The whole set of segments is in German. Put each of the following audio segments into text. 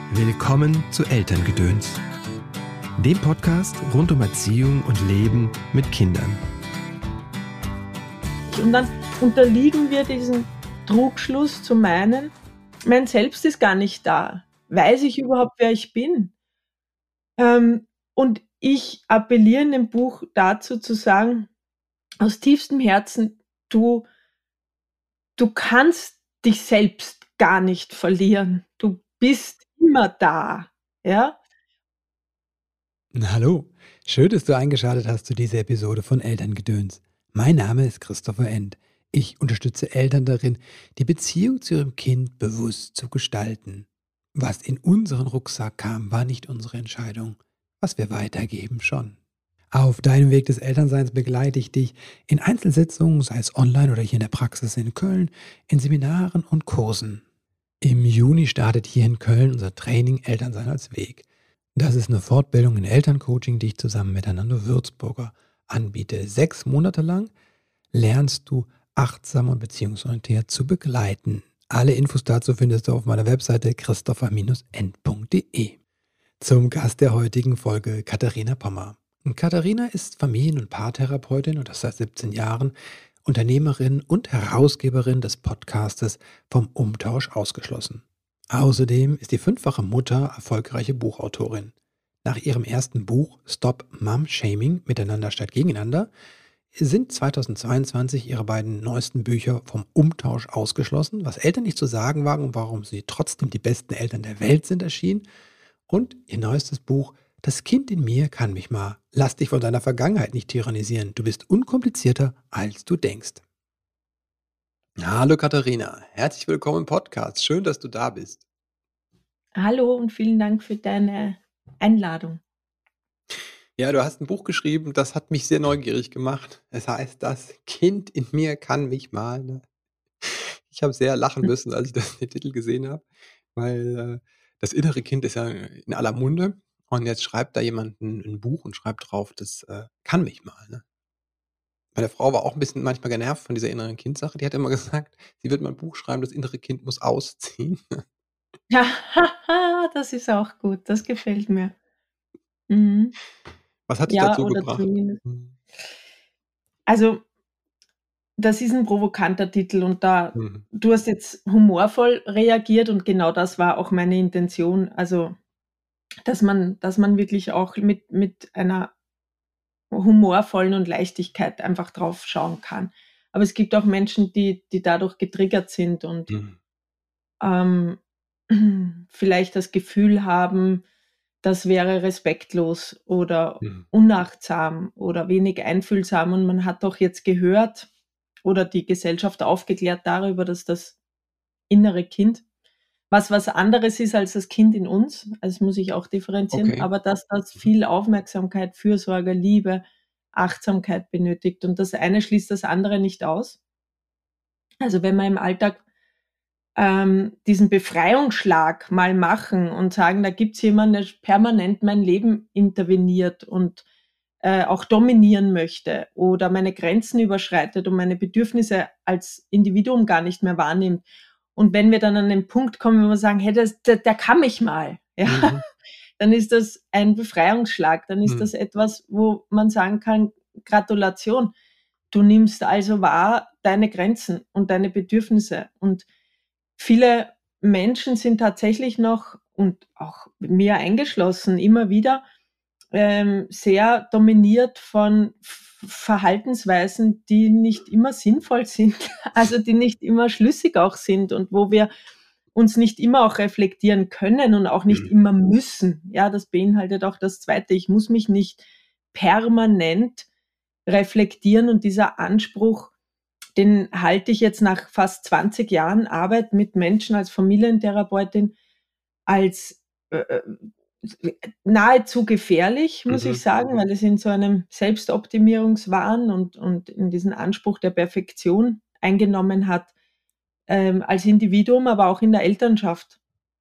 Willkommen zu Elterngedöns, dem Podcast rund um Erziehung und Leben mit Kindern. Und dann unterliegen wir diesem Trugschluss zu meinen, mein Selbst ist gar nicht da. Weiß ich überhaupt, wer ich bin? Und ich appelliere in dem Buch dazu zu sagen, aus tiefstem Herzen, du kannst dich selbst gar nicht verlieren. Du bist immer da, ja? Hallo, schön, dass du eingeschaltet hast zu dieser Episode von Elterngedöns. Mein Name ist Christopher End. Ich unterstütze Eltern darin, die Beziehung zu ihrem Kind bewusst zu gestalten. Was in unseren Rucksack kam, war nicht unsere Entscheidung. Was wir weitergeben, schon. Auf deinem Weg des Elternseins begleite ich dich in Einzelsitzungen, sei es online oder hier in der Praxis in Köln, in Seminaren und Kursen. Im Juni startet hier in Köln unser Training Elternsein als Weg. Das ist eine Fortbildung in Elterncoaching, die ich zusammen mit Hernando Würzburger anbiete. 6 Monate lang lernst du achtsam und beziehungsorientiert zu begleiten. Alle Infos dazu findest du auf meiner Webseite christopher-end.de. Zum Gast der heutigen Folge Katharina Pommer. Und Katharina ist Familien- und Paartherapeutin und das seit 17 Jahren, Unternehmerin und Herausgeberin des Podcastes Vom Umtausch ausgeschlossen. Außerdem ist die 5-fache Mutter erfolgreiche Buchautorin. Nach ihrem ersten Buch Stop Mom Shaming, Miteinander statt Gegeneinander, sind 2022 ihre beiden neuesten Bücher Vom Umtausch ausgeschlossen, was Eltern nicht zu sagen wagen und warum sie trotzdem die besten Eltern der Welt sind, erschienen. Und ihr neuestes Buch Das Kind in mir kann mich mal. Lass dich von deiner Vergangenheit nicht tyrannisieren. Du bist unkomplizierter, als du denkst. Hallo Katharina, herzlich willkommen im Podcast. Schön, dass du da bist. Hallo und vielen Dank für deine Einladung. Ja, du hast ein Buch geschrieben, das hat mich sehr neugierig gemacht. Es heißt, das Kind in mir kann mich malen. Ich habe sehr lachen müssen, als ich den Titel gesehen habe, weil das innere Kind ist ja in aller Munde und jetzt schreibt da jemand ein Buch und schreibt drauf, das kann mich mal. Ne? Meine Frau war auch ein bisschen manchmal genervt von dieser inneren Kind-Sache. Die hat immer gesagt, sie wird mal ein Buch schreiben, das innere Kind muss ausziehen. Ja, das ist auch gut, das gefällt mir. Mhm. Was hat dich Ja, dazu oder gebracht? zumindest. Also, das ist ein provokanter Titel und Mhm. du hast jetzt humorvoll reagiert und genau das war auch meine Intention. Also, dass man wirklich auch mit einer humorvollen und Leichtigkeit einfach drauf schauen kann. Aber es gibt auch Menschen, die dadurch getriggert sind und Mhm. ähm, vielleicht das Gefühl haben, das wäre respektlos oder Mhm. unachtsam oder wenig einfühlsam und man hat doch jetzt gehört oder die Gesellschaft aufgeklärt darüber, dass das innere Kind was anderes ist als das Kind in uns, also das muss ich auch differenzieren, Okay. aber dass das Mhm. viel Aufmerksamkeit, Fürsorge, Liebe, Achtsamkeit benötigt und das eine schließt das andere nicht aus. Also wenn man im Alltag diesen Befreiungsschlag mal machen und sagen, da gibt's jemanden, der permanent mein Leben interveniert und auch dominieren möchte oder meine Grenzen überschreitet und meine Bedürfnisse als Individuum gar nicht mehr wahrnimmt. Und wenn wir dann an den Punkt kommen, wo wir sagen, hey, der kann mich mal, ja, Mhm. dann ist das ein Befreiungsschlag. Dann ist Mhm. das etwas, wo man sagen kann, Gratulation. Du nimmst also wahr deine Grenzen und deine Bedürfnisse. Und viele Menschen sind tatsächlich noch, und auch mir eingeschlossen, immer wieder sehr dominiert von Verhaltensweisen, die nicht immer sinnvoll sind, also die nicht immer schlüssig auch sind und wo wir uns nicht immer auch reflektieren können und auch nicht Mhm. immer müssen. Ja, das beinhaltet auch das Zweite. Ich muss mich nicht permanent reflektieren und dieser Anspruch, den halte ich jetzt nach fast 20 Jahren Arbeit mit Menschen als Familientherapeutin als nahezu gefährlich, muss ich Mhm. sagen, weil es in so einem Selbstoptimierungswahn und in diesen Anspruch der Perfektion eingenommen hat, als Individuum, aber auch in der Elternschaft,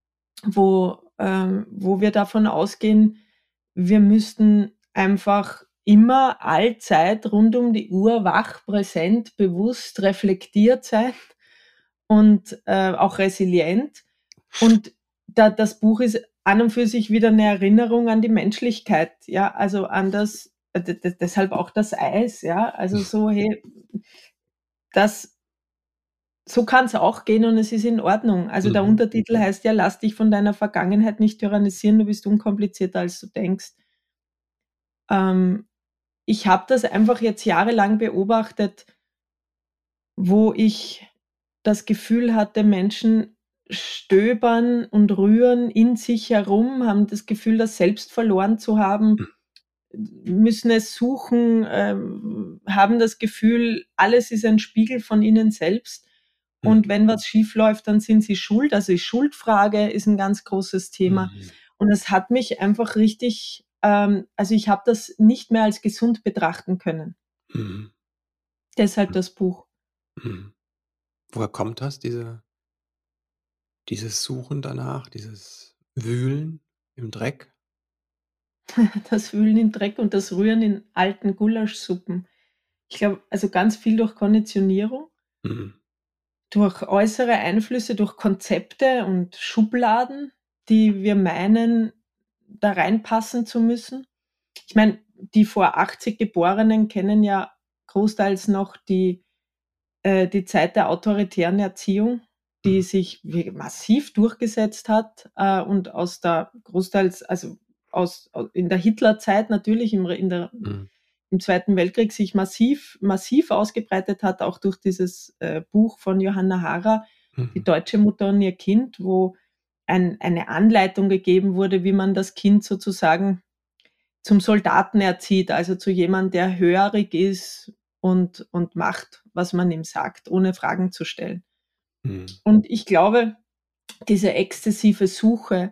wo wir davon ausgehen, wir müssten einfach immer allzeit rund um die Uhr wach, präsent, bewusst, reflektiert sein und auch resilient. Und das Buch ist an und für sich wieder eine Erinnerung an die Menschlichkeit, ja, also an das, deshalb auch das Eis, ja, also so, hey, das, so kann es auch gehen und es ist in Ordnung. Also der Untertitel heißt ja, lass dich von deiner Vergangenheit nicht tyrannisieren, du bist unkomplizierter, als du denkst. Ich habe das einfach jetzt jahrelang beobachtet, wo ich das Gefühl hatte, Menschen stöbern und rühren in sich herum, haben das Gefühl, das selbst verloren zu haben, müssen es suchen, haben das Gefühl, alles ist ein Spiegel von ihnen selbst. Und wenn was schief läuft, dann sind sie schuld. Also die Schuldfrage ist ein ganz großes Thema. Und es hat mich einfach richtig, also ich habe das nicht mehr als gesund betrachten können. Deshalb das Buch. Woher kommt das, dieses Suchen danach, dieses Wühlen im Dreck? Das Wühlen im Dreck und das Rühren in alten Gulaschsuppen. Ich glaube, also ganz viel durch Konditionierung, durch äußere Einflüsse, durch Konzepte und Schubladen, die wir meinen, da reinpassen zu müssen. Ich meine, die vor 80 Geborenen kennen ja großteils noch die Zeit der autoritären Erziehung, die sich massiv durchgesetzt hat und aus der großteils, also in der Hitlerzeit natürlich im Zweiten Weltkrieg sich massiv ausgebreitet hat, auch durch dieses Buch von Johanna Hara, Die deutsche Mutter und ihr Kind, wo eine Anleitung gegeben wurde, wie man das Kind sozusagen zum Soldaten erzieht, also zu jemandem, der hörig ist und macht, was man ihm sagt, ohne Fragen zu stellen. Und ich glaube, diese exzessive Suche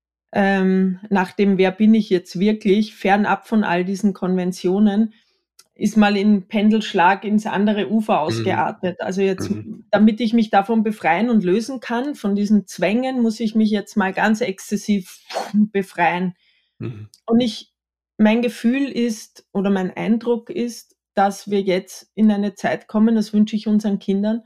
nach dem, wer bin ich jetzt wirklich, fernab von all diesen Konventionen, ist mal in Pendelschlag ins andere Ufer ausgeartet. Also jetzt, damit ich mich davon befreien und lösen kann, von diesen Zwängen, muss ich mich jetzt mal ganz exzessiv befreien. Und mein Gefühl ist, oder mein Eindruck ist, dass wir jetzt in eine Zeit kommen, das wünsche ich unseren Kindern,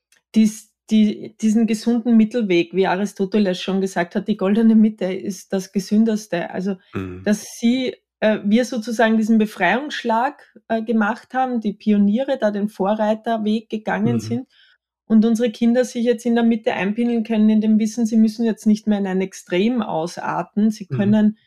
diesen gesunden Mittelweg, wie Aristoteles schon gesagt hat, die goldene Mitte ist das Gesündeste. Also, dass wir sozusagen diesen Befreiungsschlag gemacht haben, die Pioniere da den Vorreiterweg gegangen sind und unsere Kinder sich jetzt in der Mitte einpendeln können, in dem Wissen, sie müssen jetzt nicht mehr in ein Extrem ausarten, sie können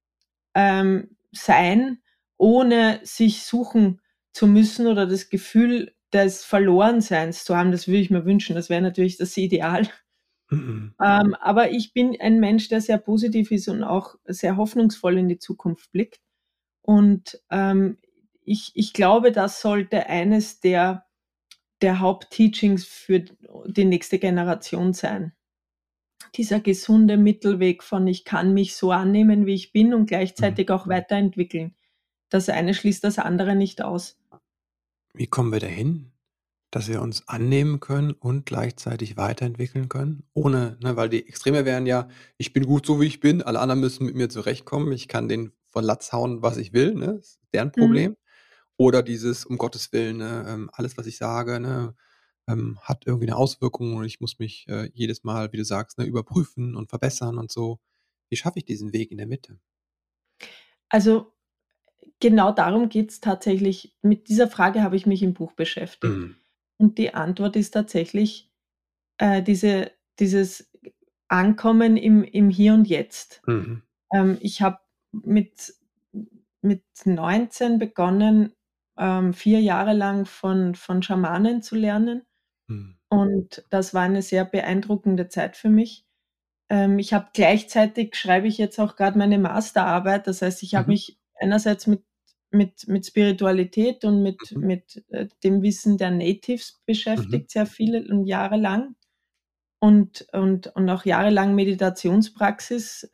sein, ohne sich suchen zu müssen oder das Gefühl des Verlorenseins zu haben. Das würde ich mir wünschen. Das wäre natürlich das Ideal. Aber ich bin ein Mensch, der sehr positiv ist und auch sehr hoffnungsvoll in die Zukunft blickt. Und ich glaube, das sollte eines der Hauptteachings für die nächste Generation sein. Dieser gesunde Mittelweg von ich kann mich so annehmen, wie ich bin und gleichzeitig auch weiterentwickeln. Das eine schließt das andere nicht aus. Wie kommen wir dahin, dass wir uns annehmen können und gleichzeitig weiterentwickeln können? Ohne, ne, weil die Extreme wären ja, ich bin gut so, wie ich bin, alle anderen müssen mit mir zurechtkommen, ich kann denen von Latz hauen, was ich will, ne? Das ist deren Problem. Oder dieses, um Gottes Willen, ne, alles, was ich sage, ne, hat irgendwie eine Auswirkung und ich muss mich jedes Mal, wie du sagst, ne, überprüfen und verbessern und so. Wie schaffe ich diesen Weg in der Mitte? Also genau darum geht es tatsächlich. Mit dieser Frage habe ich mich im Buch beschäftigt. Und die Antwort ist tatsächlich dieses Ankommen im Hier und Jetzt. Ich habe mit 19 begonnen, 4 Jahre lang von Schamanen zu lernen. Und das war eine sehr beeindruckende Zeit für mich. Ich habe gleichzeitig schreibe ich jetzt auch gerade meine Masterarbeit. Das heißt, ich habe mich einerseits mit Spiritualität und mit dem Wissen der Natives beschäftigt, sehr viele und jahrelang. Und auch jahrelang Meditationspraxis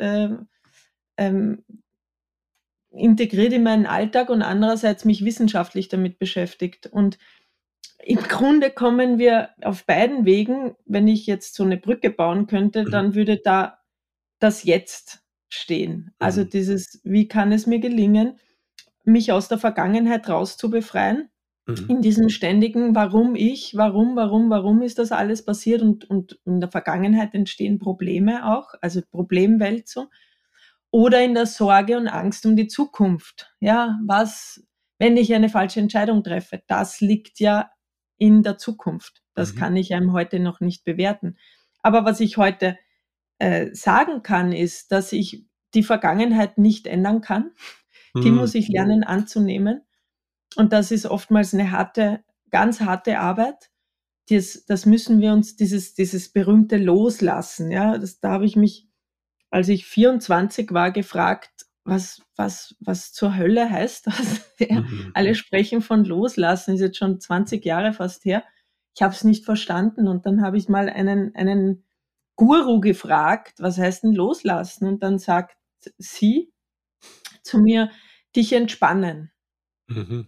integriert in meinen Alltag und andererseits mich wissenschaftlich damit beschäftigt. Und im Grunde kommen wir auf beiden Wegen, wenn ich jetzt so eine Brücke bauen könnte, dann würde da das Jetzt stehen. Also dieses, wie kann es mir gelingen, mich aus der Vergangenheit rauszubefreien in diesem ständigen warum ist das alles passiert und in der Vergangenheit entstehen Probleme auch, also Problemwälzung. Oder in der Sorge und Angst um die Zukunft. Ja, was, wenn ich eine falsche Entscheidung treffe? Das liegt ja in der Zukunft. Das kann ich einem heute noch nicht bewerten. Aber was ich heute sagen kann, ist, dass ich die Vergangenheit nicht ändern kann. Die muss ich lernen anzunehmen. Und das ist oftmals eine ganz harte Arbeit. Das müssen wir uns, dieses berühmte Loslassen. Ja, da habe ich mich, als ich 24 war, gefragt, was zur Hölle heißt das? Ja, alle sprechen von Loslassen, ist jetzt schon 20 Jahre fast her. Ich habe es nicht verstanden und dann habe ich mal einen Guru gefragt, was heißt denn Loslassen? Und dann sagt sie zu mir, dich entspannen. Und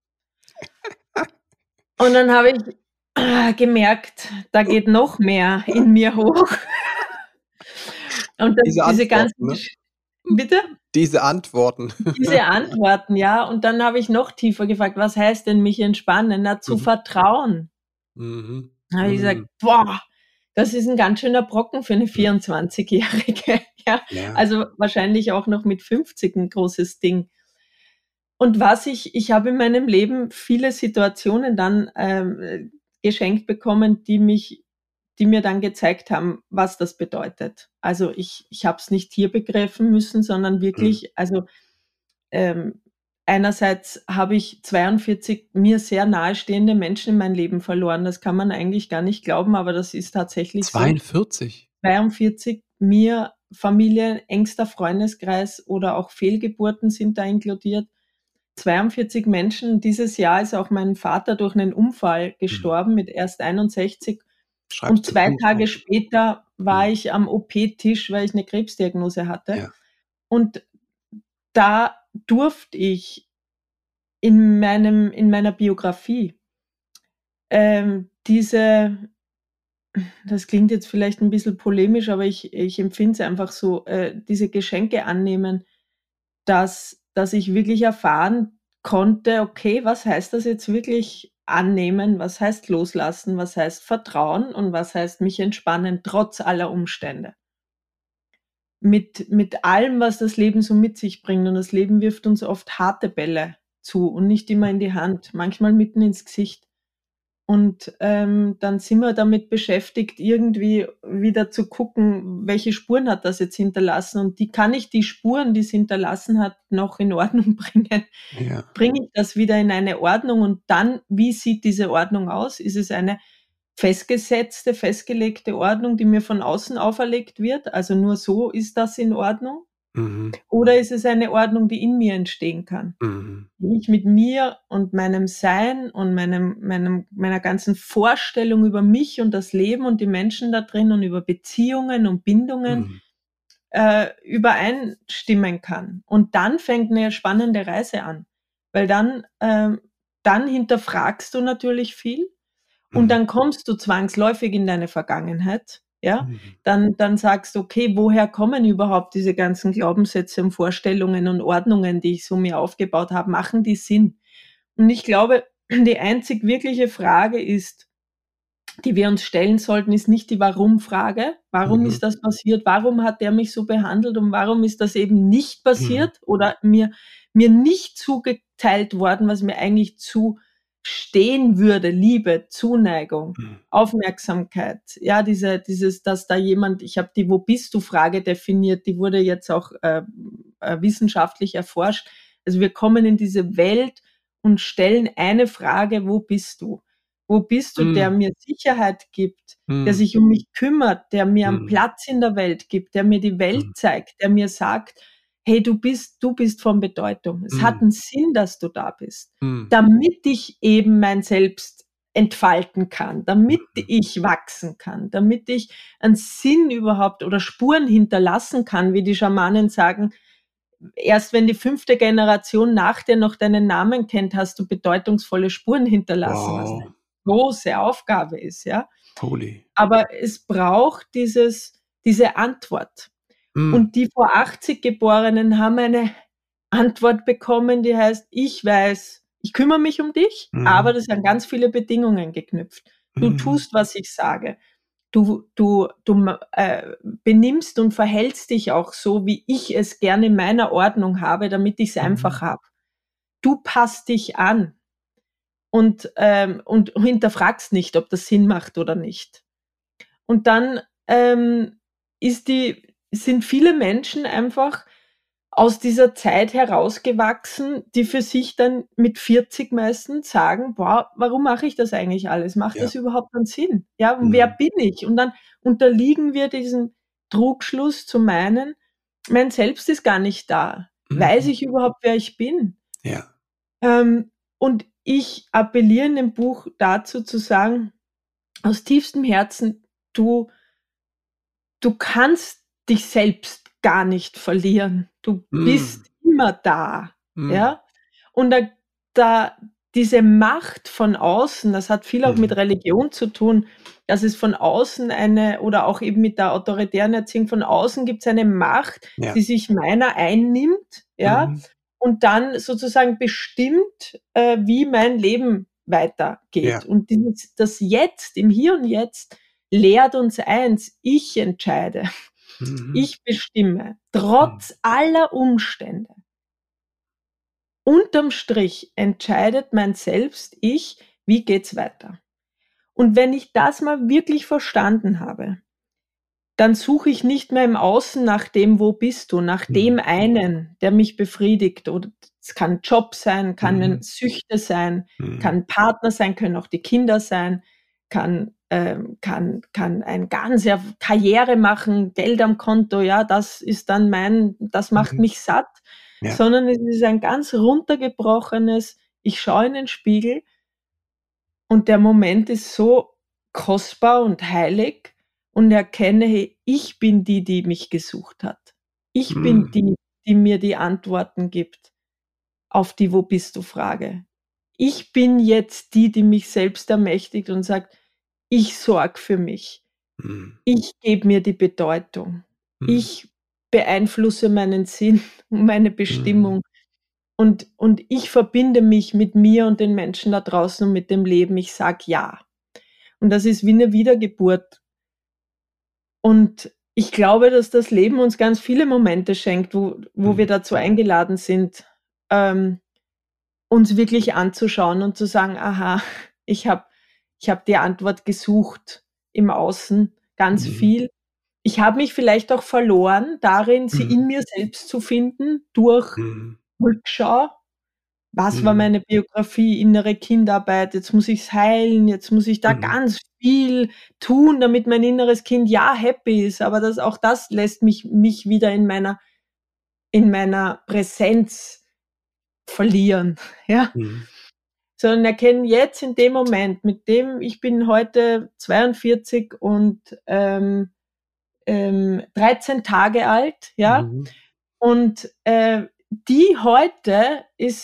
dann habe ich gemerkt, da geht noch mehr in mir hoch. Und diese ganzen, ne? Bitte? Diese Antworten. Diese Antworten, ja. Und dann habe ich noch tiefer gefragt, was heißt denn mich entspannen? Na, zu vertrauen. Da habe ich gesagt, boah, das ist ein ganz schöner Brocken für eine 24-Jährige. Ja. Also wahrscheinlich auch noch mit 50 ein großes Ding. Und ich habe in meinem Leben viele Situationen dann geschenkt bekommen, die mir dann gezeigt haben, was das bedeutet. Also ich habe es nicht hier begreifen müssen, sondern wirklich, einerseits habe ich 42 mir sehr nahestehende Menschen in mein Leben verloren. Das kann man eigentlich gar nicht glauben, aber das ist tatsächlich 42? So. 42 mir, Familie, engster Freundeskreis oder auch Fehlgeburten sind da inkludiert. 42 Menschen. Dieses Jahr ist auch mein Vater durch einen Unfall gestorben mit erst 61. Und 2 Tage später war ich am OP-Tisch, weil ich eine Krebsdiagnose hatte. Ja. Und da durfte ich in meiner Biografie das klingt jetzt vielleicht ein bisschen polemisch, aber ich empfinde es einfach so, diese Geschenke annehmen, dass ich wirklich erfahren konnte, okay, was heißt das jetzt wirklich annehmen, was heißt loslassen, was heißt vertrauen und was heißt mich entspannen, trotz aller Umstände. Mit allem, was das Leben so mit sich bringt. Und das Leben wirft uns oft harte Bälle zu und nicht immer in die Hand, manchmal mitten ins Gesicht. Und dann sind wir damit beschäftigt, irgendwie wieder zu gucken, welche Spuren hat das jetzt hinterlassen und die Spuren, die es hinterlassen hat, noch in Ordnung bringen. Ja. Bringe ich das wieder in eine Ordnung und dann, wie sieht diese Ordnung aus? Ist es eine festgelegte Ordnung, die mir von außen auferlegt wird? Also nur so ist das in Ordnung? Oder ist es eine Ordnung, die in mir entstehen kann? Die ich mit mir und meinem Sein und meiner ganzen Vorstellung über mich und das Leben und die Menschen da drin und über Beziehungen und Bindungen übereinstimmen kann. Und dann fängt eine spannende Reise an, weil dann hinterfragst du natürlich viel und dann kommst du zwangsläufig in deine Vergangenheit. Ja, dann sagst du, okay, woher kommen überhaupt diese ganzen Glaubenssätze und Vorstellungen und Ordnungen, die ich so mir aufgebaut habe, machen die Sinn? Und ich glaube, die einzig wirkliche Frage ist, die wir uns stellen sollten, ist nicht die Warum-Frage. Warum ist das passiert? Warum hat der mich so behandelt und warum ist das eben nicht passiert oder mir nicht zugeteilt worden, was mir eigentlich stehen würde, Liebe, Zuneigung, Aufmerksamkeit, ja, dass da jemand, ich habe die Wo bist du Frage definiert, die wurde jetzt auch wissenschaftlich erforscht. Also wir kommen in diese Welt und stellen eine Frage, wo bist du? Wo bist du, der mir Sicherheit gibt, der sich um mich kümmert, der mir einen Platz in der Welt gibt, der mir die Welt zeigt, der mir sagt, hey, du bist von Bedeutung. Es hat einen Sinn, dass du da bist, damit ich eben mein Selbst entfalten kann, damit ich wachsen kann, damit ich einen Sinn überhaupt oder Spuren hinterlassen kann, wie die Schamanen sagen. Erst wenn die 5. Generation nach dir noch deinen Namen kennt, hast du bedeutungsvolle Spuren hinterlassen, was eine große Aufgabe ist, ja. Holy. Aber es braucht diese Antwort. Und die vor 80 Geborenen haben eine Antwort bekommen, die heißt, ich weiß, ich kümmere mich um dich, aber das sind ganz viele Bedingungen geknüpft. Du tust, was ich sage. Du benimmst und verhältst dich auch so, wie ich es gerne in meiner Ordnung habe, damit ich es einfach habe. Du passt dich an und hinterfragst nicht, ob das Sinn macht oder nicht. Und dann sind viele Menschen einfach aus dieser Zeit herausgewachsen, die für sich dann mit 40 meistens sagen, boah, warum mache ich das eigentlich alles? Macht das überhaupt einen Sinn? Ja, und wer bin ich? Und dann unterliegen wir diesem Trugschluss zu meinen, mein Selbst ist gar nicht da. Weiß ich überhaupt, wer ich bin? Ja. Und ich appelliere in dem Buch dazu zu sagen, aus tiefstem Herzen, du kannst dich selbst gar nicht verlieren. Du bist immer da. Ja? Und diese Macht von außen, das hat viel auch mit Religion zu tun, dass es von außen oder auch eben mit der autoritären Erziehung, von außen gibt es eine Macht, die sich meiner einnimmt, ja, und dann sozusagen bestimmt, wie mein Leben weitergeht. Ja. Und das Jetzt, im Hier und Jetzt, lehrt uns eins: Ich entscheide. Ich bestimme, trotz aller Umstände. Unterm Strich entscheidet mein Selbst, wie geht's weiter. Und wenn ich das mal wirklich verstanden habe, dann suche ich nicht mehr im Außen nach dem, wo bist du, nach dem einen, der mich befriedigt. Oder es kann ein Job sein, kann Süchte sein, kann ein Partner sein, können auch die Kinder sein, kann ein ganzer Karriere machen, Geld am Konto, ja, das ist dann das macht mich satt. Ja. Sondern es ist ein ganz runtergebrochenes, ich schaue in den Spiegel und der Moment ist so kostbar und heilig und erkenne, hey, ich bin die mich gesucht hat. Ich bin die mir die Antworten gibt auf die Wo bist du Frage. Ich bin jetzt die mich selbst ermächtigt und sagt, ich sorge für mich. Ich gebe mir die Bedeutung. Ich beeinflusse meinen Sinn und meine Bestimmung. Und ich verbinde mich mit mir und den Menschen da draußen und mit dem Leben. Ich sage ja. Und das ist wie eine Wiedergeburt. Und ich glaube, dass das Leben uns ganz viele Momente schenkt, wo wir dazu eingeladen sind, uns wirklich anzuschauen und zu sagen, aha, ich hab die Antwort gesucht im Außen, ganz viel. Ich habe mich vielleicht auch verloren darin, sie in mir selbst zu finden, durch Rückschau. Was war meine Biografie, innere Kindarbeit? Jetzt muss ich's heilen, jetzt muss ich da ganz viel tun, damit mein inneres Kind happy ist. Aber auch das lässt mich wieder in meiner Präsenz verlieren, ja. Sondern erkennen jetzt in dem Moment, ich bin heute 42 und 13 Tage alt, ja. Und die heute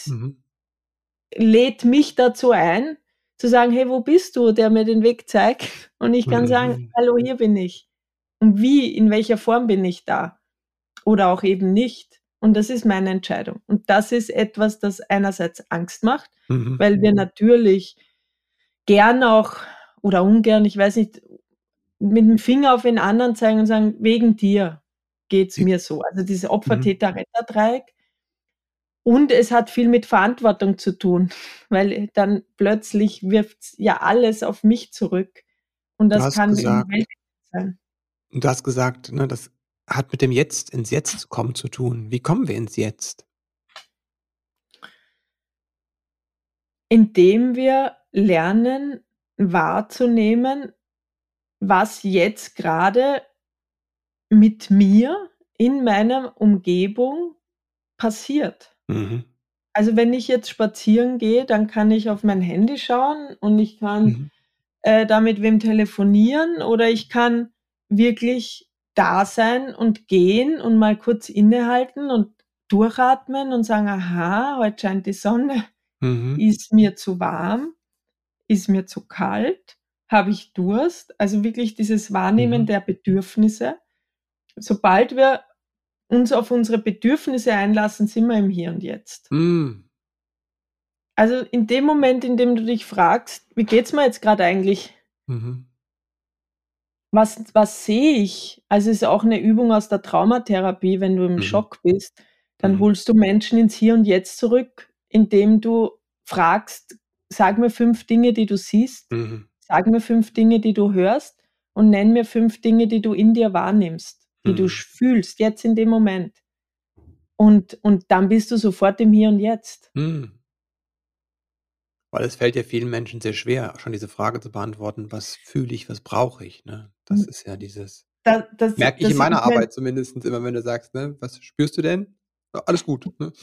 lädt mich dazu ein, zu sagen, hey, wo bist du, der mir den Weg zeigt? Und ich kann sagen, hallo, hier bin ich. Und in welcher Form bin ich da? Oder auch eben nicht. Und das ist meine Entscheidung. Und das ist etwas, das einerseits Angst macht, weil wir natürlich gern auch, oder ungern, ich weiß nicht, mit dem Finger auf den anderen zeigen und sagen, wegen dir geht's mir so. Also diese Opfer-Täter-Retter-Dreieck. Und es hat viel mit Verantwortung zu tun, weil dann plötzlich wirft ja alles auf mich zurück. Und das kann Welt sein. Und du hast gesagt, ne, das hat mit dem Jetzt, ins Jetzt zu kommen zu tun. Wie kommen wir ins Jetzt? Indem wir lernen, wahrzunehmen, was jetzt gerade mit mir in meiner Umgebung passiert. Also wenn ich jetzt spazieren gehe, dann kann ich auf mein Handy schauen und ich kann da mit wem telefonieren oder ich kann wirklich da sein und gehen und mal kurz innehalten und durchatmen und sagen, aha, heute scheint die Sonne, ist mir zu warm, ist mir zu kalt, habe ich Durst? Also wirklich dieses Wahrnehmen der Bedürfnisse. Sobald wir uns auf unsere Bedürfnisse einlassen, sind wir im Hier und Jetzt. Also in dem Moment, in dem du dich fragst, wie geht's mir jetzt gerade eigentlich? Mhm. Was sehe ich? Also es ist auch eine Übung aus der Traumatherapie, wenn du im Mhm. Schock bist, dann Mhm. holst du Menschen ins Hier und Jetzt zurück, indem du fragst, sag mir 5 Dinge, die du siehst, Mhm. sag mir 5 Dinge, die du hörst und nenn mir 5 Dinge, die du in dir wahrnimmst, die du Mhm. fühlst, jetzt in dem Moment. Und dann bist du sofort im Hier und Jetzt. Mhm. Weil es fällt ja vielen Menschen sehr schwer, schon diese Frage zu beantworten: „Was fühle ich, was brauche ich“, ne? Das ist ja dieses Da das merke ich in das meiner ich meine, Arbeit zumindest immer, wenn du sagst, ne: „Was spürst du denn?“ „Ja, alles gut“, ne?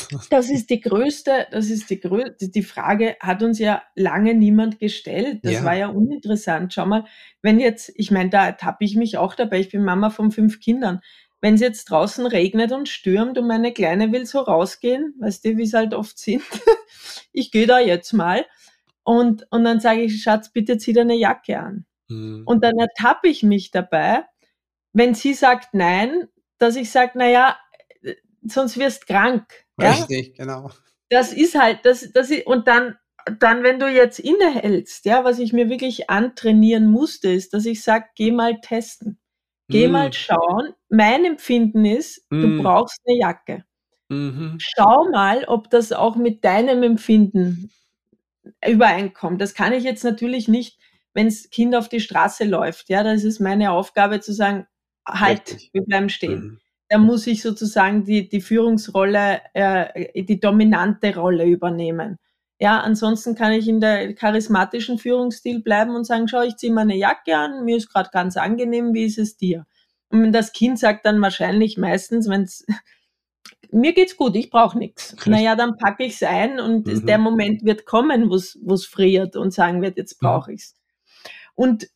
das ist die Frage hat uns ja lange niemand gestellt. Das war Ja. ja uninteressant. Schau mal, wenn jetzt ich meine, da ertappe ich mich auch dabei, ich bin Mama von 5 Kindern. Wenn's jetzt draußen regnet und stürmt und meine Kleine will so rausgehen, weißt du, wie's halt oft sind, ich gehe da jetzt mal und dann sage ich: „Schatz, bitte zieh dir 'ne Jacke an.“ Mhm. Und dann ertappe ich mich dabei, wenn sie sagt „Nein“, dass ich sage: „Na ja, sonst wirst krank“, ja? Richtig, genau. Das ist halt das i und dann, wenn du jetzt innehältst, ja, was ich mir wirklich antrainieren musste, ist, dass ich sage: „Geh mal testen. Geh mal Mhm. schauen.“ Mein Empfinden ist, du Mhm. brauchst 'ne Jacke. Mhm. Schau mal, ob das auch mit deinem Empfinden übereinkommt. Das kann ich jetzt natürlich nicht, wenn's Kind auf die Straße läuft, ja, da ist es meine Aufgabe zu sagen: „Halt, Richtig. wir bleiben stehen.“ Mhm. Da muss ich sozusagen die Führungsrolle, die dominante Rolle übernehmen. Ja, ansonsten kann ich in der charismatischen Führungsstil bleiben und sagen: „Schau, ich ziehe mir 'ne Jacke an, mir ist grad ganz angenehm, wie ist es dir?“ Und das Kind sagt dann wahrscheinlich meistens, wenn's mir geht's gut, ich brauche nix. Na Richtig. ja, dann packe ich's ein und der Mhm. Moment wird kommen, wo's friert und sagen wird: „Jetzt Mhm. brauche ich's.“ Und,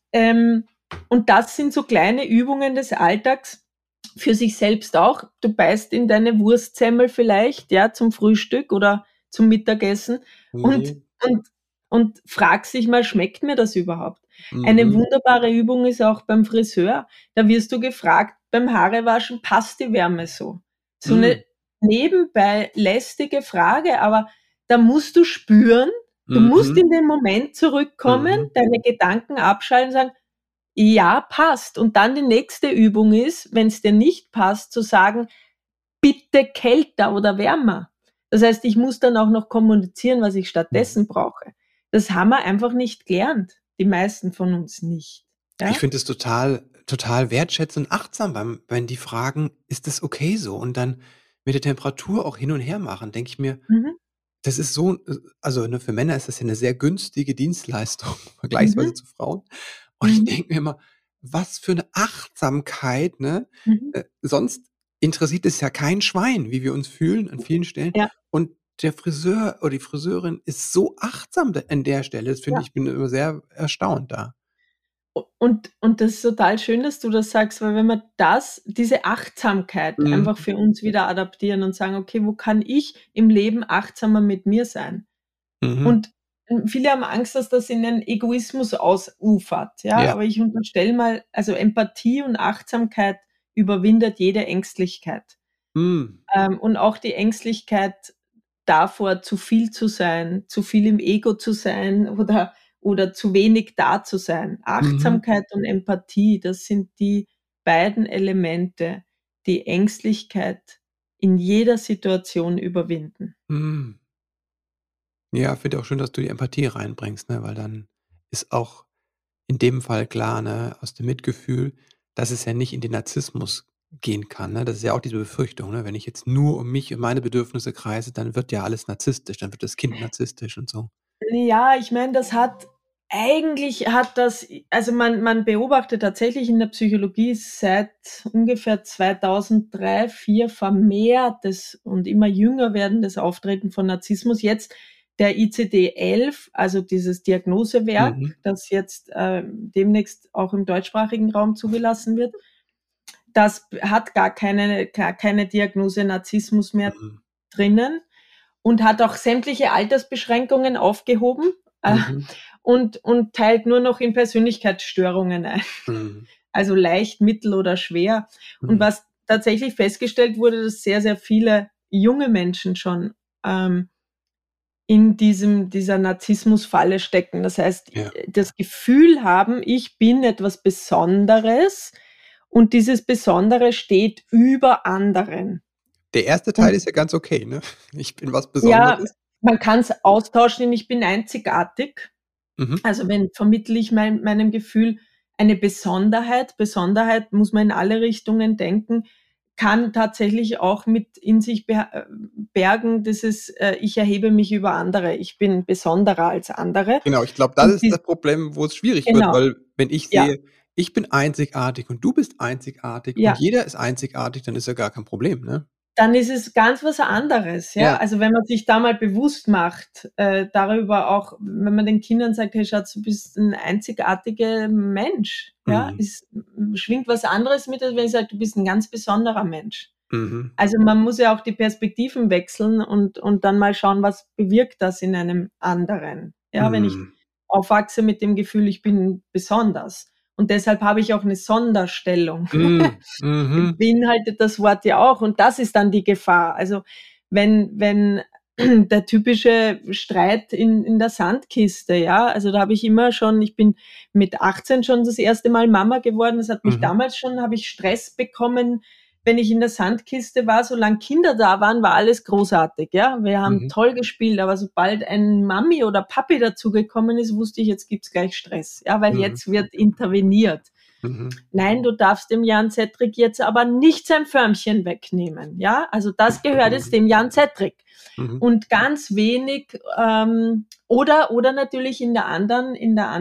das sind so kleine Übungen des Alltags für sich selbst auch. Du beißt in deine Wurstsemmel vielleicht, ja, zum Frühstück oder zum Mittagessen und Mhm. und fragst dich mal: „Schmeckt mir das überhaupt?“ Eine Mhm. wunderbare Übung ist auch beim Friseur. Da wirst du gefragt beim Haarewaschen: „Passt die Wärme so?“ So 'ne Mhm. nebenbei lästige Frage, aber da musst du spüren, du musst Mhm. in den Moment zurückkommen, Mhm. deine Gedanken abschalten und sagen: „Ja, passt.“ Und dann die nächste Übung ist, wenn's dir nicht passt, zu sagen: „Bitte kälter oder wärmer.“ Das heißt, ich muss dann auch noch kommunizieren, was ich Mhm. stattdessen brauche. Das haben wir einfach nicht gelernt, die meisten von uns nicht, Ich ja? finde es total wertschätzend und achtsam, wenn die fragen: „Ist das okay so?“ Und dann mit der Temperatur auch hin und her machen, denke ich mir, Mhm, das ist so also, ne, für Männer ist das ja 'ne sehr günstige Dienstleistung vergleichsweise mhm, zu Frauen. Und ich mhm, denke mir immer: „Was für 'ne Achtsamkeit“, ne? mhm. Sonst interessiert es ja kein Schwein, wie wir uns fühlen an vielen Stellen. Ja, Und der Friseur oder die Friseurin ist so achtsam da an der Stelle. Das finde ja. ich bin immer sehr erstaunt da. Und das ist total schön, dass du das sagst, weil wenn wir diese Achtsamkeit einfach Mhm. für uns wieder adaptieren und sagen: „Okay, wo kann ich im Leben achtsamer mit mir sein?“ Mhm. Und, viele haben Angst, dass das in den Egoismus ausufert, ja, Ja. aber ich unterstelle mal, also Empathie und Achtsamkeit überwindet jede Ängstlichkeit. Mhm. Und auch die Ängstlichkeit davor, zu viel zu sein, zu viel im Ego zu sein oder zu wenig da zu sein. Mhm. Achtsamkeit und Empathie, das sind die beiden Elemente, die Ängstlichkeit in jeder Situation überwinden. Mhm. Ja, finde auch schön, dass du die Empathie reinbringst, ne, weil dann ist auch in dem Fall klar, ne, aus dem Mitgefühl, dass es ja nicht in den Narzissmus gehen kann, ne? Das ist ja auch diese Befürchtung, ne? Wenn ich jetzt nur um mich und meine Bedürfnisse kreise, dann wird ja alles narzisstisch, dann wird das Kind narzisstisch und so. Ja, ich meine, also man beobachtet tatsächlich in der Psychologie seit ungefähr 2003, 4 vermehrtes und immer jünger werdendes Auftreten von Narzissmus. Jetzt der ICD-11, also dieses Diagnosewerk, Mhm. das jetzt, demnächst auch im deutschsprachigen Raum zugelassen wird, das hat gar keine Diagnose Narzissmus mehr Mhm. drinnen und hat auch sämtliche Altersbeschränkungen aufgehoben, Mhm. und teilt nur noch in Persönlichkeitsstörungen ein, Mhm. also leicht, mittel oder schwer. Und Mhm. was tatsächlich festgestellt wurde, dass sehr, sehr viele junge Menschen schon, ähm, in dieser Narzissmusfalle stecken. Das heißt, Ja. das Gefühl haben, ich bin etwas Besonderes und dieses Besondere steht über anderen. Der erste Teil Und ist ja ganz okay, ne? Ich bin was ja, Besonderes. man kann es austauschen in ich bin einzigartig. Mhm. Also vermittle ich meinem Gefühl eine Besonderheit. Besonderheit muss man in alle Richtungen denken, kann tatsächlich auch mit in sich bergen, dieses ich erhebe mich über andere, ich bin besonderer als andere. Genau, ich glaube, das Und ist das Problem, wo es schwierig wird, genau, weil wenn ich ja, sehe, ich bin einzigartig und du bist einzigartig und ja. jeder ist einzigartig, dann ist ja gar kein Problem, ne? Dann ist es ganz was anderes, ja. Ja. Also wenn man sich da mal bewusst macht, darüber auch, wenn man den Kindern sagt, hey Schatz, du bist ein einzigartiger Mensch, ja, schwingt was anderes mit, als wenn ich sage, du bist ein ganz besonderer Mensch. Mhm. Also man muss ja auch die Perspektiven wechseln und dann mal schauen, was bewirkt das in einem anderen. Ja, wenn ich Mhm. aufwachse mit dem Gefühl, ich bin besonders. Und deshalb habe ich auch eine Sonderstellung. Mhm. Mhm. Beinhaltet das Wort ja auch. Und das ist dann die Gefahr. Also wenn der typische Streit in der Sandkiste, ja, also da habe ich immer schon, ich bin mit 18 schon das erste Mal Mama geworden. Das hat mich Mhm. damals schon, habe ich Stress bekommen, wenn ich in der Sandkiste war. Solange Kinder da waren, war alles großartig, ja. Wir haben Mhm. toll gespielt, aber sobald ein Mami oder Papi dazugekommen ist, wusste ich, jetzt gibt's gleich Stress, ja, weil Mhm. jetzt wird interveniert. Mhm. Nein, du darfst dem Jan Cedric jetzt aber nicht sein Förmchen wegnehmen, ja. Also das gehört jetzt dem Jan Cedric. Mhm. Und ganz wenig, oder natürlich in der anderen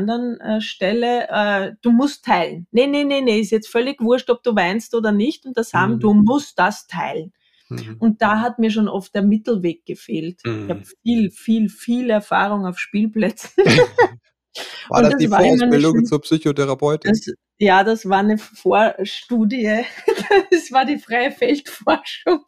Stelle, du musst teilen. Nee, ist jetzt völlig wurscht, ob du weinst oder nicht und das haben, du musst das teilen. Mhm. Und da hat mir schon oft der Mittelweg gefehlt. Ich habe viel Erfahrung auf Spielplätzen. War Und das das die war immer eine Vorausbildung zur Psychotherapeutin? das war eine Vorstudie. Das war die freie Feldforschung.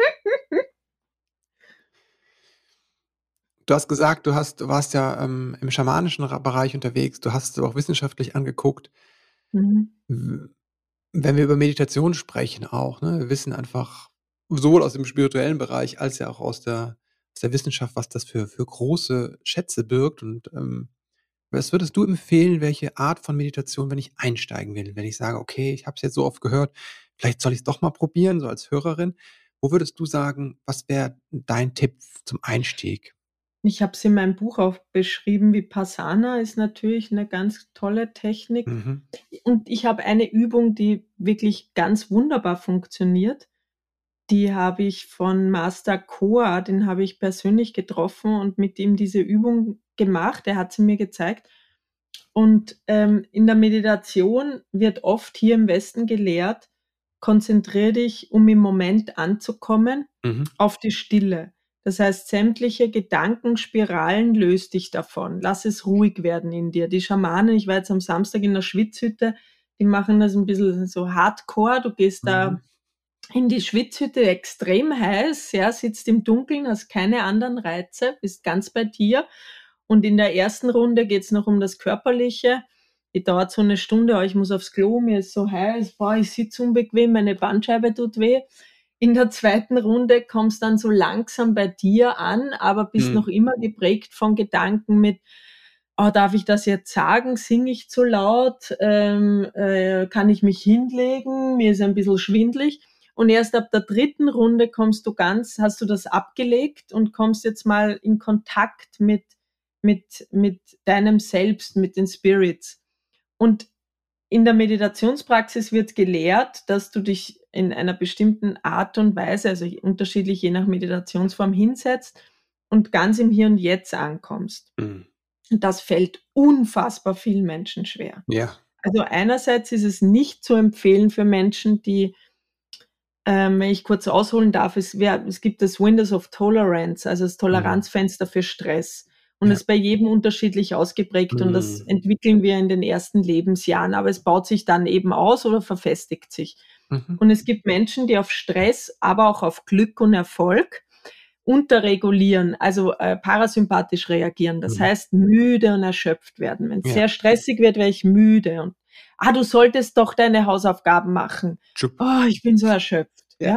Du hast gesagt, du warst ja im schamanischen Bereich unterwegs. Du hast es auch wissenschaftlich angeguckt. Mhm. Wenn wir über Meditation sprechen auch, ne, wir wissen einfach sowohl aus dem spirituellen Bereich als ja auch aus der Wissenschaft, was das für große Schätze birgt. Und was würdest du empfehlen, welche Art von Meditation, wenn ich einsteigen will? Wenn ich sage, okay, ich habe es jetzt so oft gehört, vielleicht soll ich es doch mal probieren, so als Hörerin. Wo würdest du sagen, was wäre dein Tipp zum Einstieg? Ich habe es in meinem Buch auch beschrieben, Vipassana ist natürlich eine ganz tolle Technik. Mhm. Und ich habe eine Übung, die wirklich ganz wunderbar funktioniert. Die habe ich von Master Koa, den habe ich persönlich getroffen und mit ihm diese Übung gemacht. Er hat sie mir gezeigt. Und in der Meditation wird oft hier im Westen gelehrt, konzentriere dich, um im Moment anzukommen, Mhm. auf die Stille. Das heißt, sämtliche Gedankenspiralen löst dich davon. Lass es ruhig werden in dir. Die Schamanen, ich war jetzt am Samstag in der Schwitzhütte, die machen das ein bisschen so hardcore. Du gehst da in die Schwitzhütte, extrem heiß, ja, sitzt im Dunkeln, hast keine anderen Reize, bist ganz bei dir. Und in der ersten Runde geht's noch um das Körperliche. Die dauert so eine Stunde, aber ich muss aufs Klo, mir ist so heiß, boah, ich sitze unbequem, meine Bandscheibe tut weh. In der zweiten Runde kommst dann so langsam bei dir an, aber bist noch immer geprägt von Gedanken mit, oh, darf ich das jetzt sagen? Singe ich zu laut? Kann ich mich hinlegen? Mir ist ein bisschen schwindlig. Und erst ab der dritten Runde hast du das abgelegt und kommst jetzt mal in Kontakt mit deinem Selbst, mit den Spirits. Und in der Meditationspraxis wird gelehrt, dass du dich in einer bestimmten Art und Weise, also unterschiedlich je nach Meditationsform, hinsetzt und ganz im Hier und Jetzt ankommst. Mhm. Und das fällt unfassbar vielen Menschen schwer. Ja. Also einerseits ist es nicht zu empfehlen für Menschen, die, wenn ich kurz ausholen darf, es gibt das Windows of Tolerance, also das Toleranzfenster für Stress. Und Ja. es ist bei jedem unterschiedlich ausgeprägt und das entwickeln wir in den ersten Lebensjahren, aber es baut sich dann eben aus oder verfestigt sich. Mhm. Und es gibt Menschen, die auf Stress, aber auch auf Glück und Erfolg unterregulieren, also parasympathisch reagieren. Das heißt, müde und erschöpft werden. Wenn es sehr stressig wird, wäre ich müde. Und du solltest doch deine Hausaufgaben machen. Tschupp. Oh, ich bin so erschöpft. Ja.